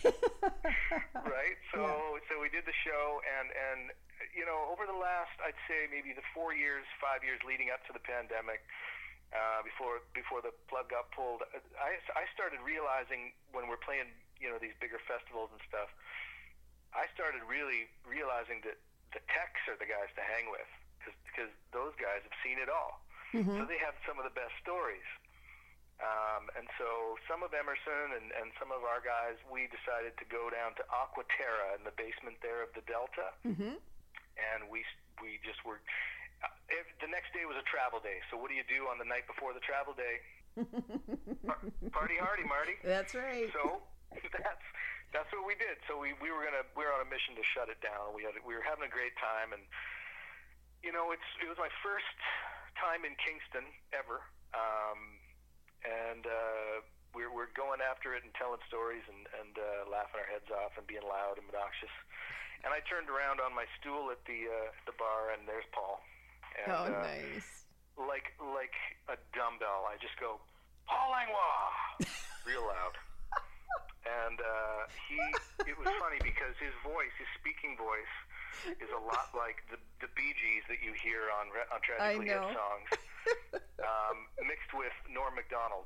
Right? So Yeah. so we did the show, and, and, you know, over the last, I'd say maybe the four years, five years leading up to the pandemic, uh, before before the plug got pulled, I, I started realizing when we're playing, you know, these bigger festivals and stuff, I started really realizing that the techs are the guys to hang with, cause, because those guys have seen it all. Mm-hmm. So they have some of the best stories. Um, and so some of Emerson and, and some of our guys, we decided to go down to Aquaterra in the basement there of the Delta. Mm-hmm. And we we just were, uh, if, the next day was a travel day. So what do you do on the night before the travel day? Par- party hardy, Marty. That's right. So that's that's what we did. So we, we were gonna we were on a mission to shut it down. We had we were having a great time, and you know it's it was my first time in Kingston ever. Um, And uh, we're we're going after it and telling stories and and uh, laughing our heads off and being loud and obnoxious. And I turned around on my stool at the uh, at the bar, and there's Paul. And, Oh, uh, nice. Like like a dumbbell, I just go, Paul Langlois, real loud. And and uh, he, it was funny because his voice, his speaking voice, is a lot like the the Bee Gees that you hear on on Tragically Hip songs, um, mixed with Norm Macdonald.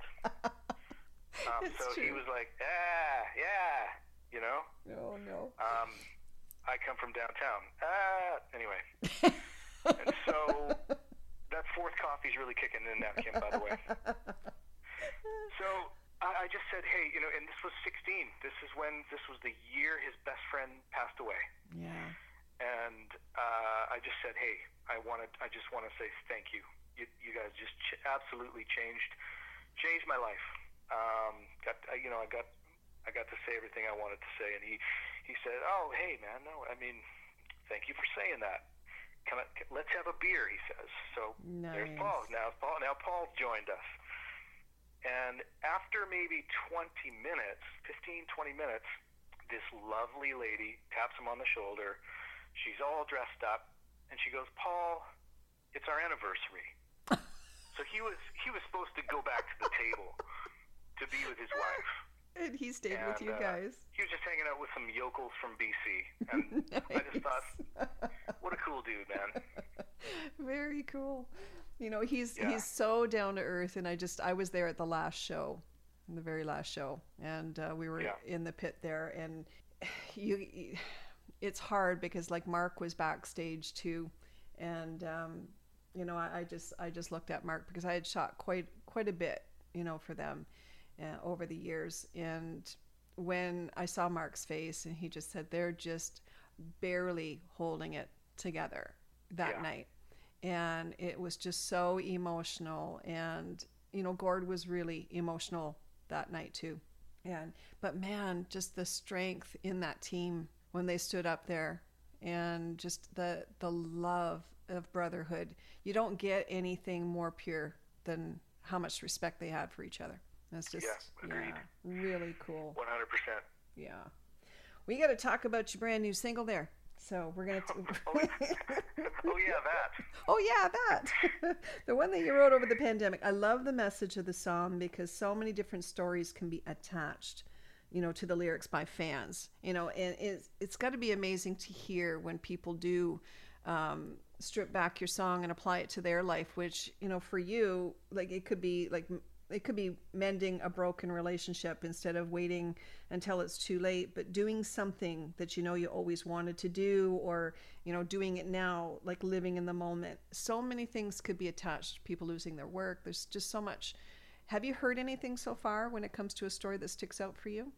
Um, so true. He was like, ah, yeah, you know. No, no. Um, I come from downtown. Ah, anyway. And so that fourth coffee's really kicking in now, Kim. By the way. So I, I just said, hey, you know, and this was sixteen. This is when this was the year his best friend passed away. Yeah. And uh, I just said, hey, I wanted, I just want to say thank you. You, you guys just ch- absolutely changed, changed my life. Um, got, uh, you know, I got, I got to say everything I wanted to say. And he, he said, oh, hey, man, no, I mean, thank you for saying that. Can I, can, let's have a beer, he says. So nice. There's Paul. Now Paul, now Paul's joined us. And after maybe twenty minutes, fifteen, twenty minutes, this lovely lady taps him on the shoulder. She's all dressed up, and she goes, Paul, it's our anniversary. So he was he was supposed to go back to the table to be with his wife. And he stayed and, with you uh, guys. He was just hanging out with some yokels from B C. And nice. I just thought, what a cool dude, man. Very cool. You know, he's yeah. he's so down to earth, and I just I was there at the last show, the very last show, and uh, we were yeah. in the pit there, and you, you, it's hard because like Mark was backstage too, and um, you know I, I just I just looked at Mark because I had shot quite quite a bit, you know, for them uh, over the years, and when I saw Mark's face, and he just said they're just barely holding it together that yeah. night. And it was just so emotional, and you know Gord was really emotional that night too. And but man, just the strength in that team when they stood up there, and just the the love of brotherhood. You don't get anything more pure than how much respect they had for each other. That's just yeah, agreed. yeah really cool. one hundred percent. Yeah, we got to talk about your brand new single there. So we're gonna. T- oh, oh yeah, that. Oh yeah, that. The one that you wrote over the pandemic. I love the message of the song because so many different stories can be attached, you know, to the lyrics by fans. You know, and it's it's got to be amazing to hear when people do um, strip back your song and apply it to their life. Which, you know, for you, like it could be like. It could be mending a broken relationship instead of waiting until it's too late, but doing something that you know you always wanted to do, or, you know, doing it now, like living in the moment. So many things could be attached to people losing their work. There's just so much. Have you heard anything so far when it comes to a story that sticks out for you?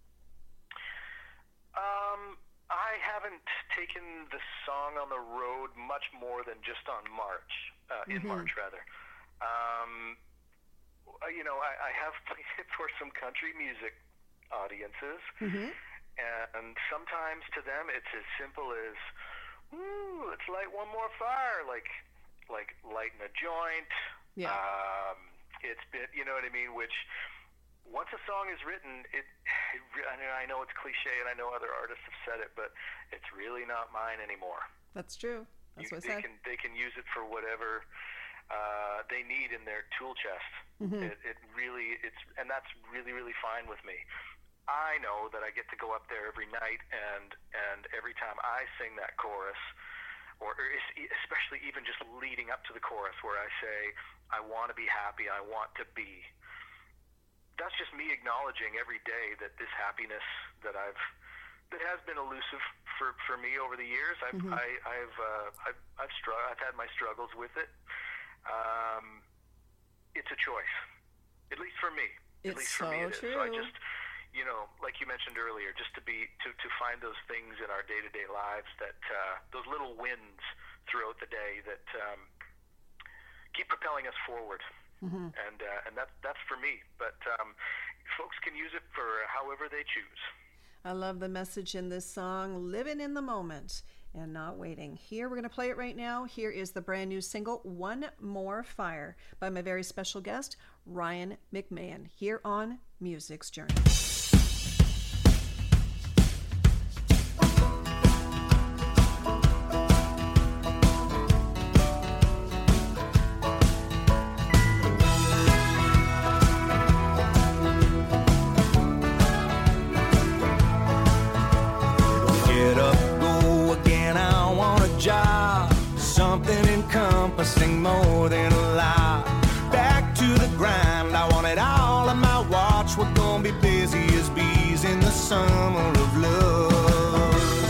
Um, I haven't taken the song on the road much more than just on March, uh, in mm-hmm. March rather. Um, You know, I, I have played it for some country music audiences, mm-hmm. and sometimes to them it's as simple as, "Ooh, let's light one more fire," like, like lighting a joint. Yeah. Um, it's been, you know what I mean. Which, once a song is written, it, it. I mean, I know it's cliche, and I know other artists have said it, but it's really not mine anymore. That's true. That's you, what I they said. Can, they can use it for whatever. Uh, they need in their tool chest. Mm-hmm. It, it really, it's, and that's really, really fine with me. I know that I get to go up there every night, and and every time I sing that chorus, or, or especially even just leading up to the chorus, where I say, "I want to be happy. I want to be." That's just me acknowledging every day that this happiness that I've that has been elusive for, for me over the years. I've mm-hmm. I, I've uh, I've I've, str- I've had my struggles with it. Um, it's a choice, at least for me. It's at least so for me, it is. true. So I just, you know, like you mentioned earlier, just to be to, to find those things in our day-to-day lives, that uh, those little wins throughout the day that um, keep propelling us forward, mm-hmm. and uh, and that's that's for me. But um, folks can use it for however they choose. I love the message in this song, living in the moment and not waiting. Here, we're going to play it right now. Here is the brand new single, One More Fire, by my very special guest, Ryan McMahon, here on Music's Journey. more than a lot. Back to the grind, I want it all on my watch. We're gonna be busy as bees in the summer of love.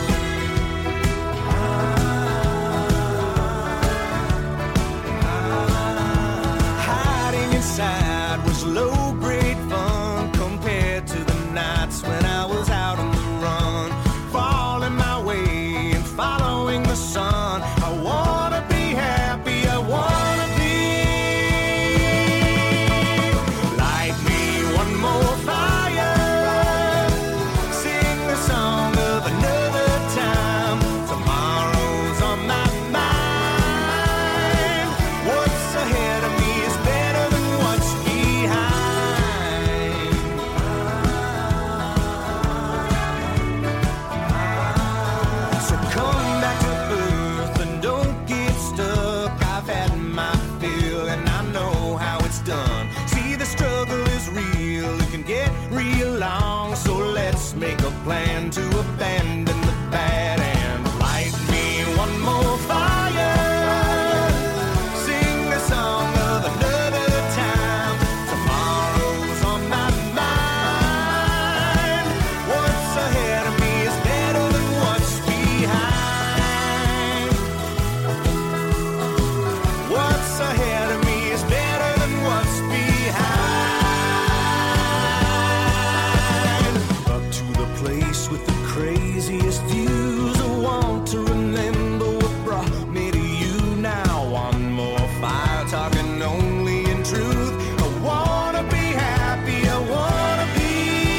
Hiding inside was low-grade fun compared to the nights when I was out on the run, falling my way and following the sun. I wanna be happy, I wanna be. Light me one more fire, sing the song of another time. Tomorrow's on my mind. What's ahead of me is better than what's behind. So come back to earth and don't get stuck. I've had my fill and I know how it's done. See, the struggle is real, it can get real long. So let's make a plan to abandon the bad and light me one more fire. Sing a song of another time. Tomorrow's on my mind. What's ahead of me is better than what's behind. What's ahead of me is better than what's behind. Up to the place with the craziest views. I want to remember what brought me to you now. One more fire, talking only in truth. I wanna be happy, I wanna be.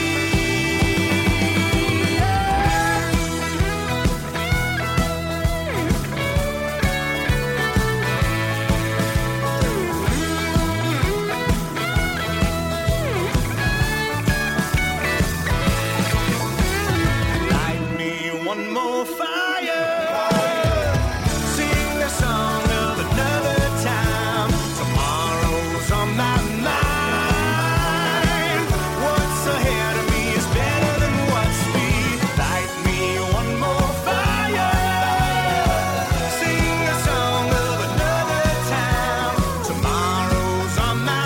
Light me one more fire. Sing a song of another time. Tomorrow's on my mind. What's ahead of me is better than what's behind. Light me one more fire. Sing a song of another time. Tomorrow's on my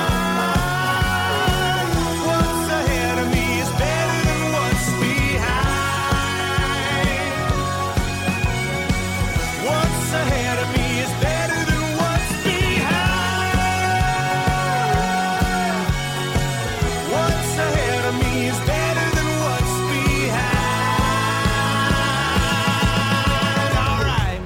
mind. What's ahead of me is better than what's behind. What's ahead of me is better than what's behind. What's ahead of me is better than what's behind. All right.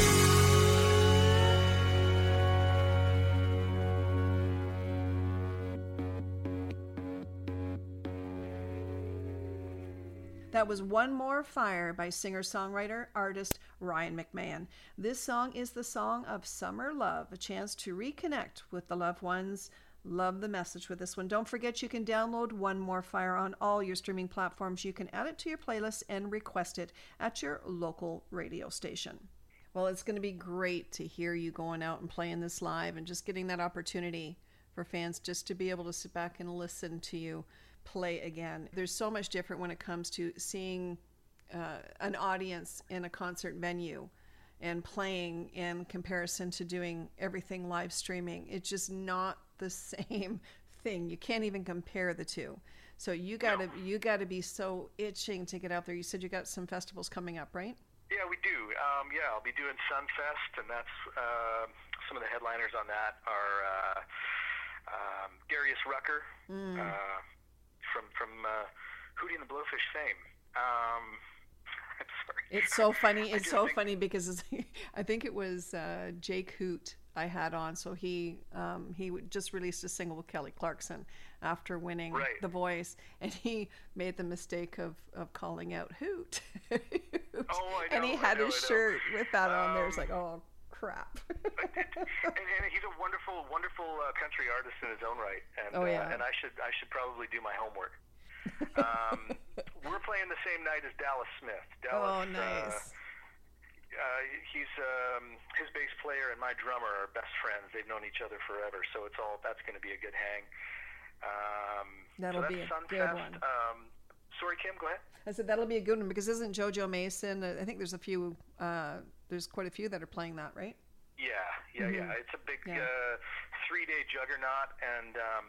That was One More Fire by singer-songwriter artist Ryan McMahon. This song is the song of summer love, a chance to reconnect with the loved ones. Love the message with this one. Don't forget you can download One More Fire on all your streaming platforms. You can add it to your playlist and request it at your local radio station. Well, it's going to be great to hear you going out and playing this live and just getting that opportunity for fans just to be able to sit back and listen to you play again. There's so much different when it comes to seeing uh, an audience in a concert venue and playing in comparison to doing everything live streaming. It's just not the same thing. You can't even compare the two. So you gotta you gotta be so itching to get out there. You said you got some festivals coming up, right? Yeah, we do. Um, yeah, I'll be doing Sunfest, and that's uh, some of the headliners on that are uh, um, Darius Rucker Mm. uh, from from uh, Hootie and the Blowfish fame. Um, I'm sorry. It's so funny. I It's just so think- funny because it's, I think it was uh, Jake Hoot I had on. So he um, he w- just released a single with Kelly Clarkson after winning Right. The Voice, and he made the mistake of, of calling out Hoot. Hoot. Oh, I And he know, had I know, his I know. shirt with that on there. It's Um, like, oh crap. and, and he's a wonderful, wonderful uh, country artist in his own right. And Oh, yeah. uh, and I should I should probably do my homework. Um, we're playing the same night as Dallas Smith. Oh, Dallas, nice. Uh, uh, he's um, his bass player and my drummer are best friends. They've known each other forever, so it's all that's going to be a good hang. Um, That'll so be that's a Sunfest. good one. Um, sorry, Kim, go ahead. I said that'll be a good one because isn't JoJo Mason? uh, I think there's a few. Uh, there's quite a few that are playing that, right? Yeah, yeah, Mm-hmm. yeah. It's a big Yeah. uh, three-day juggernaut, and um,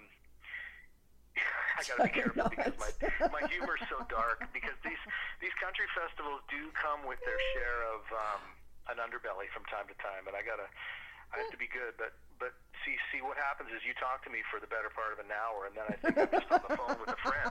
I gotta be careful because my my humor's so dark. Because these these country festivals do come with their share of um, an underbelly from time to time, and I gotta I have to be good. But but see see what happens is you talk to me for the better part of an hour, and then I think I'm just on the phone with a friend.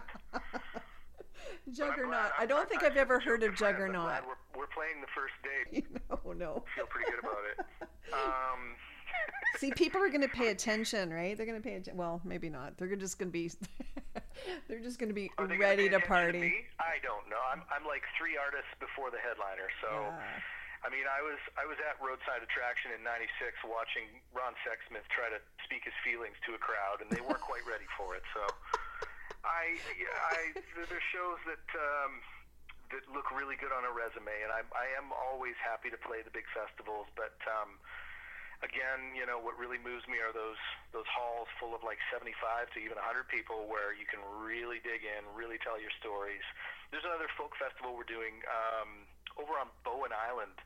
Juggernaut. glad- I don't I'm- think I'm I've ever joking heard of friends. I'm glad Juggernaut. We're, we're playing the first date. No, no. Feel pretty good about it. Um, See, people are going to pay attention, right? They're going to pay attention. Well, maybe not. They're just going to be. They're just going to be Are they gonna ready pay to attention party. me? I don't know. I'm I'm like three artists before the headliner. So, Yeah. I mean, I was I was at Roadside Attraction in ninety-six watching Ron Sexsmith try to speak his feelings to a crowd, and they weren't quite ready for it. So, I yeah, I there's shows that um, that look really good on a resume, and I I am always happy to play the big festivals, but. Um, Again, you know, what really moves me are those those halls full of like seventy-five to even one hundred people where you can really dig in, really tell your stories. There's another folk festival we're doing um, over on Bowen Island,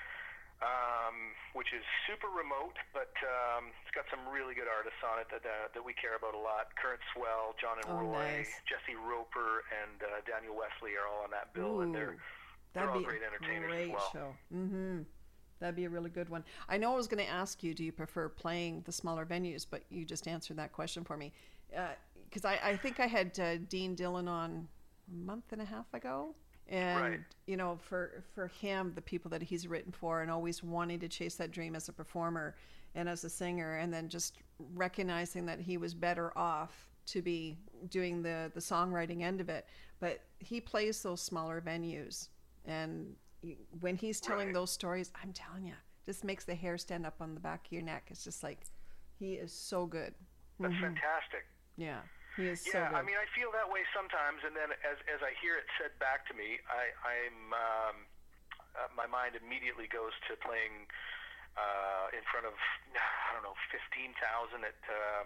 um, which is super remote, but um, it's got some really good artists on it that uh, that we care about a lot. Current Swell, John and Oh, Roy, nice. Jesse Roper, and uh, Daniel Wesley are all on that bill, and they're, Ooh, they're that'd all be great a entertainers great as well. show. Mm-hmm. That'd be a really good one. I know I was going to ask you, do you prefer playing the smaller venues? But you just answered that question for me. Because I, I think I had uh, Dean Dillon on a month and a half ago. And, Right. you know, for, for him, the people that he's written for and always wanting to chase that dream as a performer and as a singer, and then just recognizing that he was better off to be doing the, the songwriting end of it. But he plays those smaller venues. And when he's telling Right. those stories, I'm telling you, just makes the hair stand up on the back of your neck. It's just like, he is so good. That's fantastic. Yeah, he is so Yeah, good. I mean, I feel that way sometimes, and then as as I hear it said back to me, I, I'm um, uh, my mind immediately goes to playing uh, in front of I don't know fifteen thousand at um,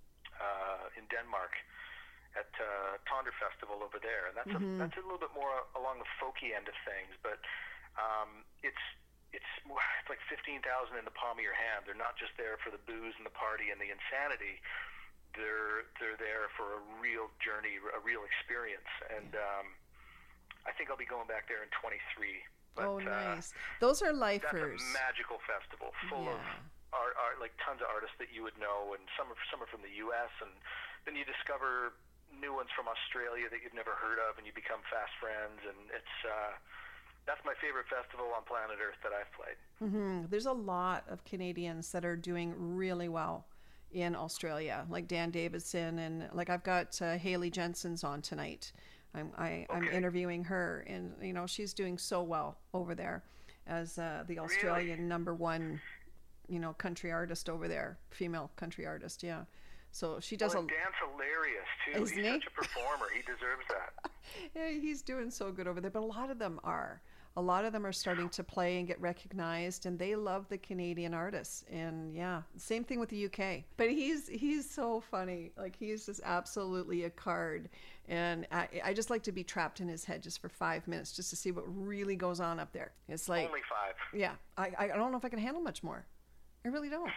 uh, in Denmark at uh, Tonder Festival over there, and that's a, that's a little bit more along the folky end of things, but um, it's. It's more, it's like fifteen thousand in the palm of your hand. They're not just there for the booze and the party and the insanity. They're they're there for a real journey, a real experience. And um, I think I'll be going back there in twenty-three. But, oh, nice. Uh, Those are that's lifers. a magical festival full of Yeah. art, art, like tons of artists that you would know, and some are some are from the U S And then you discover new ones from Australia that you've never heard of, and you become fast friends. And it's. Uh, That's my favorite festival on planet Earth that I've played. Mm-hmm. There's a lot of Canadians that are doing really well in Australia, like Dan Davidson, and like I've got uh, Haley Jensen's on tonight. I'm I, I'm Okay. interviewing her, and you know she's doing so well over there as uh, the Australian Really? number one, you know, country artist over there, female country artist. Yeah, so she does Well, a. and Dan's hilarious too. Isn't He's he? such a performer. He deserves that. Yeah, he's doing so good over there, but a lot of them are. A lot of them are starting to play and get recognized, and they love the Canadian artists. And yeah, same thing with the U K. But he's he's so funny. Like he's just absolutely a card, and I, I just like to be trapped in his head just for five minutes, just to see what really goes on up there. It's like Only five. yeah, I I don't know if I can handle much more. I really don't.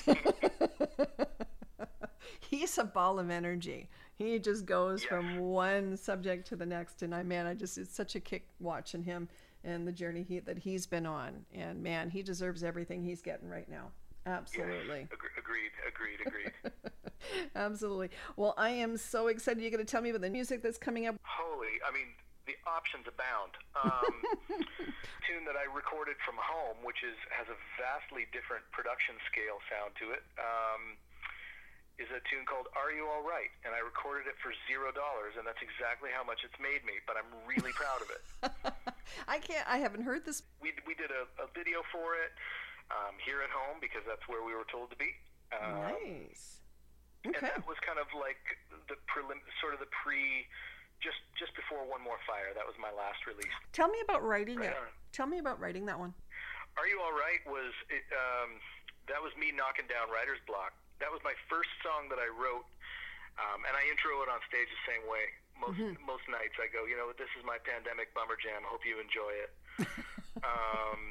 He's a ball of energy. He just goes Yes. from one subject to the next, and I man, I just it's such a kick watching him and the journey he, that he's been on. And man, he deserves everything he's getting right now. Absolutely, Yes. Ag- agreed. Agreed. Agreed. absolutely. Well, I am so excited. You're going to tell me about the music that's coming up. Holy, I mean, the options abound. Um, tune that I recorded from home, which is has a vastly different production scale sound to it. Um, is a tune called Are You All Right? And I recorded it for zero dollars, and that's exactly how much it's made me, but I'm really proud of it. I can't. I haven't heard this. We, we did a, a video for it um, here at home because that's where we were told to be. Um, Nice. And Okay. that was kind of like the prelim, sort of the pre, just just before One More Fire. That was my last release. Tell me about writing Right it. on. Tell me about writing that one. Are You All Right? Was it, um, that was me knocking down writer's block. That was my first song that I wrote, um, and I intro it on stage the same way. Most most nights I go, you know, this is my pandemic bummer jam. Hope you enjoy it. um,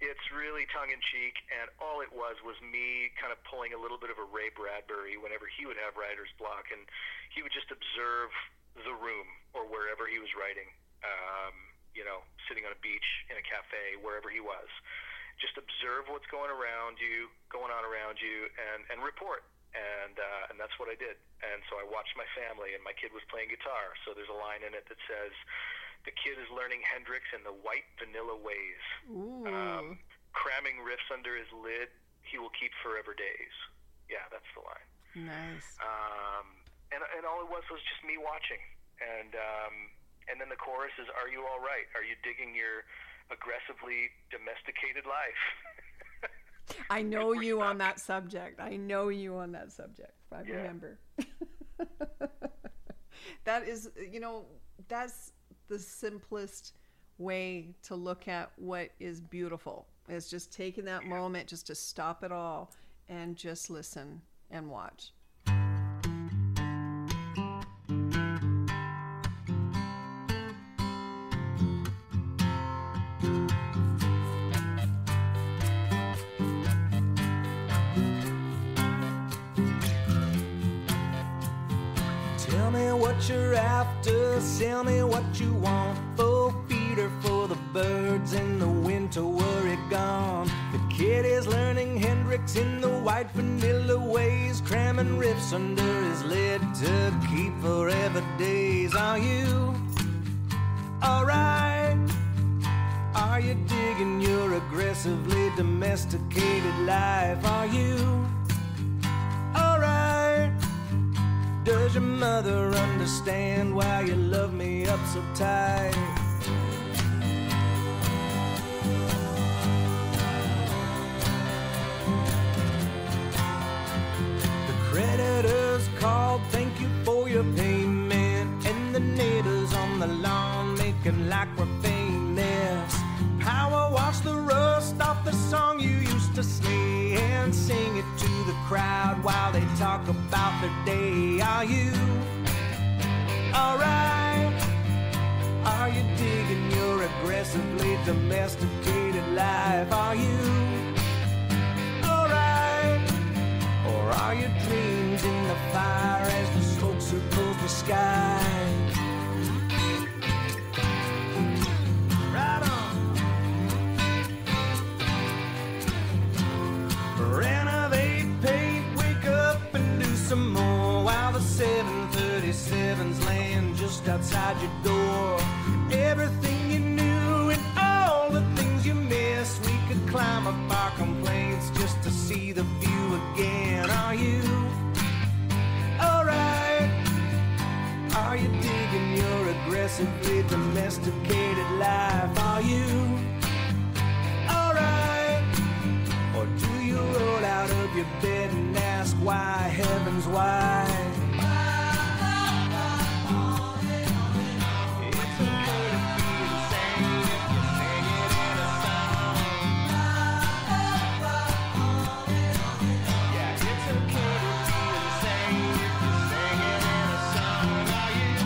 it's really tongue-in-cheek, and all it was was me kind of pulling a little bit of a Ray Bradbury whenever he would have writer's block, and he would just observe the room or wherever he was writing, um, you know, sitting on a beach, in a cafe, wherever he was. Just observe what's going around you, going on around you, and, and report. And uh, and that's what I did. And so I watched my family, and my kid was playing guitar. So there's a line in it that says, "The kid is learning Hendrix in the white vanilla ways. Um, cramming riffs under his lid, he will keep forever days." Yeah, that's the line. Nice. Um, and and all it was was just me watching. And um, and then the chorus is, "Are you all right? Are you digging your aggressively domesticated life?" I know you on that subject. I know you on that subject. I Yeah. remember. That is, you know, that's the simplest way to look at what is beautiful, is just taking that moment just to stop it all and just listen and watch. Tell me what you're after, sell me what you want. Full feeder for the birds in the winter worry gone. The kid is learning Hendrix in the white vanilla ways, cramming riffs under his lid to keep forever days. Are you alright? Are you digging your aggressively domesticated life? Are you alright? Does your mother understand why you love me up so tight? The creditors called, thank you for your payment, and the neighbors on the lawn making like we're famous. Power wash the rust off the song you used to slay and sing it to the crowd while they talk about their day. Are you alright? Are you digging your aggressively domesticated life? Are you alright? Or are your dreams in the fire as the smoke circles the sky? Right on. Renovate, paint, wake up and do some more while the seven thirty-sevens land just outside your door. Everything you knew and all the things you missed, we could climb up our complaints just to see the view again. Are you alright? Are you digging your aggressively domesticated life? Are you alright? Or do you roll out of your bed and ask why, heavens why? It's okay to be insane if you sing it in a song. Yeah, it's okay to be insane if you sing it in a song. Are you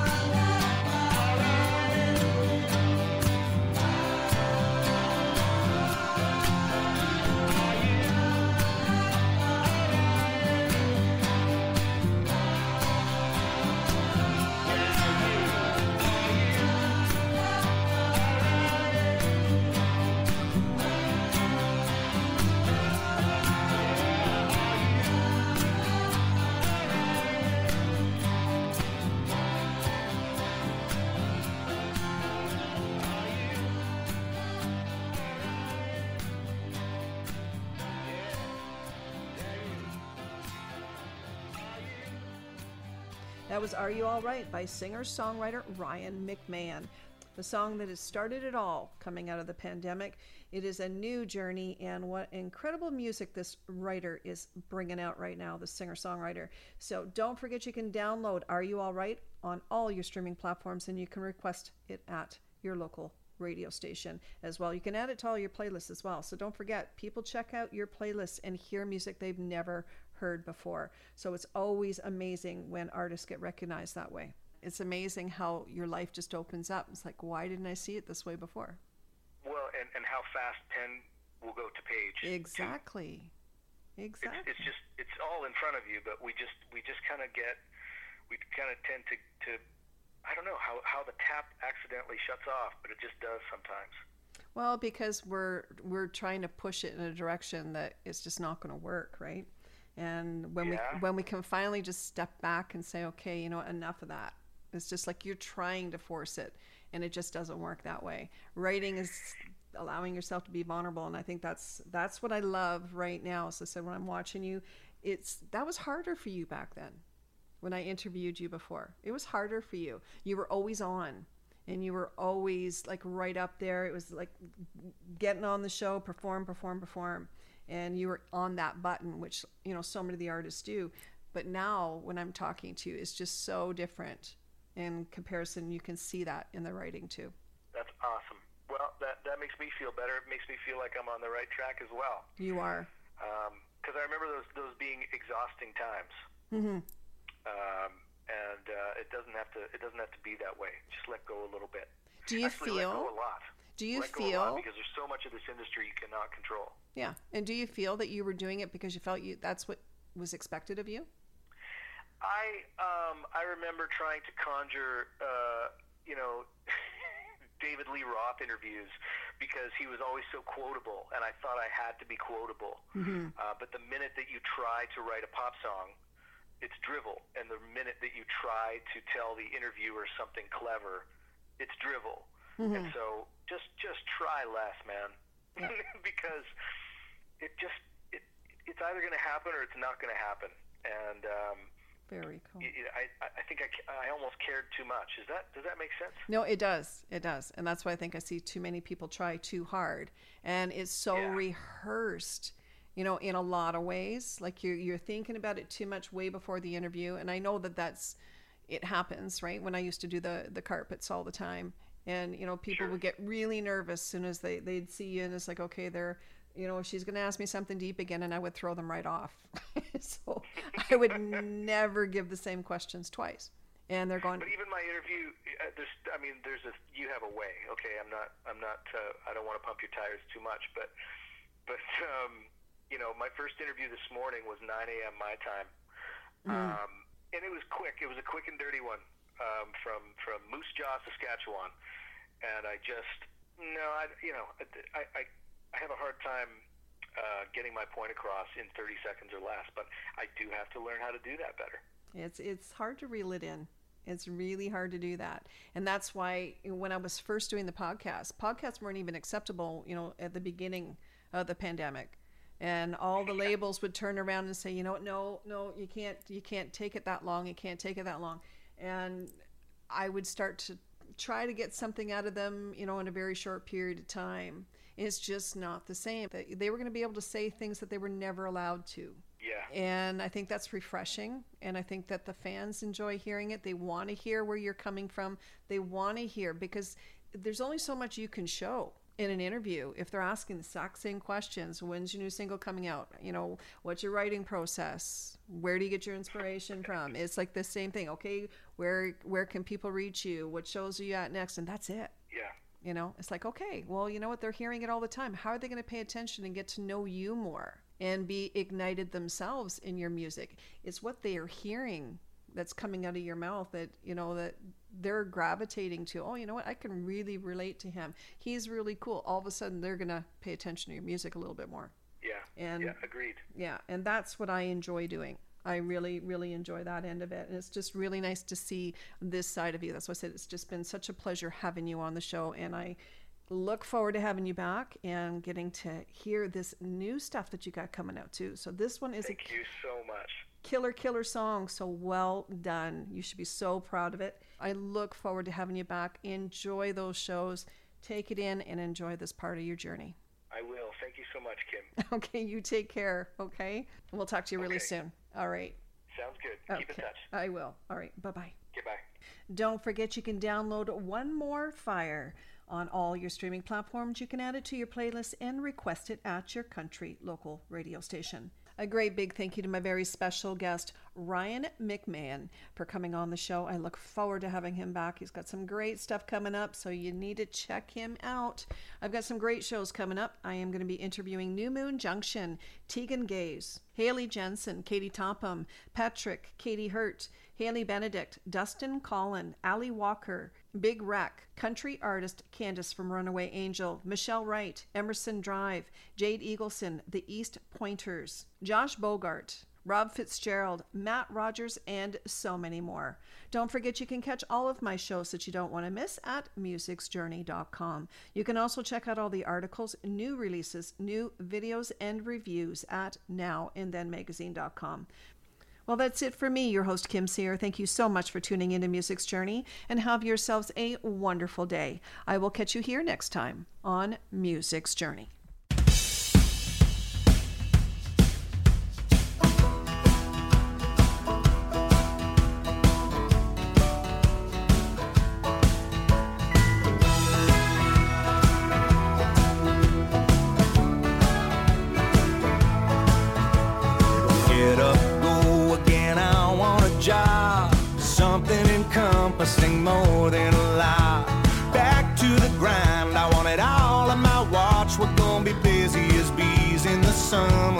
That was Are You All Right by singer-songwriter Ryan McMahon. The song that has started it all coming out of the pandemic. It is a new journey, and what incredible music this writer is bringing out right now, the singer-songwriter. So don't forget you can download Are You All Right on all your streaming platforms, and you can request it at your local radio station as well. You can add it to all your playlists as well. So don't forget, people check out your playlists and hear music they've never heard before. So it's always amazing when artists get recognized that way. It's amazing how your life just opens up. It's like, why didn't I see it this way before? Well, and, and how fast pen will go to page. Exactly. Exactly. It's, it's just, it's all in front of you, but we just, we just kind of get, we kind of tend to, to, I don't know how, how the tap accidentally shuts off, but it just does sometimes. Well, because we're we're trying to push it in a direction that it's just not going to work, right? And when Yeah. we when we can finally just step back and say, okay, you know what, enough of that. It's just like you're trying to force it, and it just doesn't work that way. Writing is allowing yourself to be vulnerable, and I think that's that's what I love right now. So I said, when I'm watching you, it's that was harder for you back then. When I interviewed you before, it was harder for you. You were always on. And you were always like right up there. It was like getting on the show, perform, perform, perform. And you were on that button, which, you know, so many of the artists do. But now when I'm talking to you, it's just so different in comparison. You can see that in the writing too. That's awesome. Well, that, that makes me feel better. It makes me feel like I'm on the right track as well. You are. Because um, I remember those, those being exhausting times. Mm-hmm. Um, and uh, it doesn't have to. It doesn't have to be that way. Just let go a little bit. Do you Actually, feel? Let go a lot. Do you let feel? Go a lot because there's so much of this industry you cannot control. Yeah. And do you feel that you were doing it because you felt you that's what was expected of you? I um, I remember trying to conjure, uh, you know, David Lee Roth interviews because he was always so quotable, and I thought I had to be quotable. Mm-hmm. Uh, but the minute that you try to write a pop song, it's drivel, and the minute that you try to tell the interviewer something clever, it's drivel. Mm-hmm. And so just just try less, man, yeah. because it just it it's either going to happen or it's not going to happen. And um, very cool. It, I I think I, I almost cared too much. Is that does that make sense? No, it does. It does, and that's why I think I see too many people try too hard, and it's so yeah. rehearsed. You know, in a lot of ways, like you're, you're thinking about it too much way before the interview. And I know that that's, it happens, right? When I used to do the, the carpets all the time, and, you know, people sure. would get really nervous as soon as they, they'd see you, and it's like, okay, they're, you know, she's going to ask me something deep again, and I would throw them right off. So I would never give the same questions twice. And they're going, but even my interview, uh, there's, I mean, there's a, you have a way, okay? I'm not, I'm not, uh, I don't want to pump your tires too much, but, but, um, you know, my first interview this morning was nine a.m. my time, mm. um, and it was quick. It was a quick and dirty one um, from from Moose Jaw, Saskatchewan, and I just no, I you know, I I, I have a hard time uh, getting my point across in thirty seconds or less, but I do have to learn how to do that better. It's it's hard to reel it in. It's really hard to do that, and that's why when I was first doing the podcast, podcasts weren't even acceptable, you know, at the beginning of the pandemic. And all the labels would turn around and say, you know what, no, no, you can't, you can't take it that long. You can't take it that long. And I would start to try to get something out of them, you know, in a very short period of time. It's just not the same. They were going to be able to say things that they were never allowed to. Yeah. And I think that's refreshing. And I think that the fans enjoy hearing it. They want to hear where you're coming from. They want to hear, because there's only so much you can show in an interview. If they're asking the exact same questions, when's your new single coming out? You know, what's your writing process? Where do you get your inspiration from? It's like the same thing. Okay, where where can people reach you? What shows are you at next? And that's it. Yeah. You know, it's like, okay, well, you know what? They're hearing it all the time. How are they going to pay attention and get to know you more and be ignited themselves in your music? It's what they are hearing that's coming out of your mouth that, you know, that they're gravitating to. Oh, you know what? I can really relate to him. He's really cool. All of a sudden, they're going to pay attention to your music a little bit more. Yeah. And yeah, agreed. Yeah. And that's what I enjoy doing. I really, really enjoy that end of it. And it's just really nice to see this side of you. That's why I said it's just been such a pleasure having you on the show. And I look forward to having you back and getting to hear this new stuff that you got coming out too. So this one is Thank a you so much. killer, killer song. So well done. You should be so proud of it. I look forward to having you back. Enjoy those shows. Take it in and enjoy this part of your journey. I will. Thank you so much, Kim. Okay, you take care, okay? And we'll talk to you really Okay. soon. All right. Sounds good. Keep in touch. I will. All right. Bye-bye. Goodbye. Don't forget you can download One More Fire on all your streaming platforms. You can add it to your playlist and request it at your country local radio station. A great big thank you to my very special guest, Ryan McMahon, for coming on the show. I look forward to having him back. He's got some great stuff coming up, so you need to check him out. I've got some great shows coming up. I am going to be interviewing New Moon Junction, Tegan Gaze, Haley Jensen, Katie Topham, Patrick, Katie Hurt, Haley Benedict, Dustin Collin, Ali Walker, Big Wreck, country artist Candace from Runaway Angel, Michelle Wright, Emerson Drive, Jade Eagleson, The East Pointers, Josh Bogart, Rob Fitzgerald, Matt Rogers, and so many more. Don't forget you can catch all of my shows that you don't want to miss at musics journey dot com. You can also check out all the articles, new releases, new videos, and reviews at now and then magazine dot com. Well, that's it for me, your host, Kim Sear. Thank you so much for tuning into Music's Journey, and have yourselves a wonderful day. I will catch you here next time on Music's Journey. Encompassing more than a lie. Back to the grind, I want it all on my watch. We're gonna be busy as bees in the sun.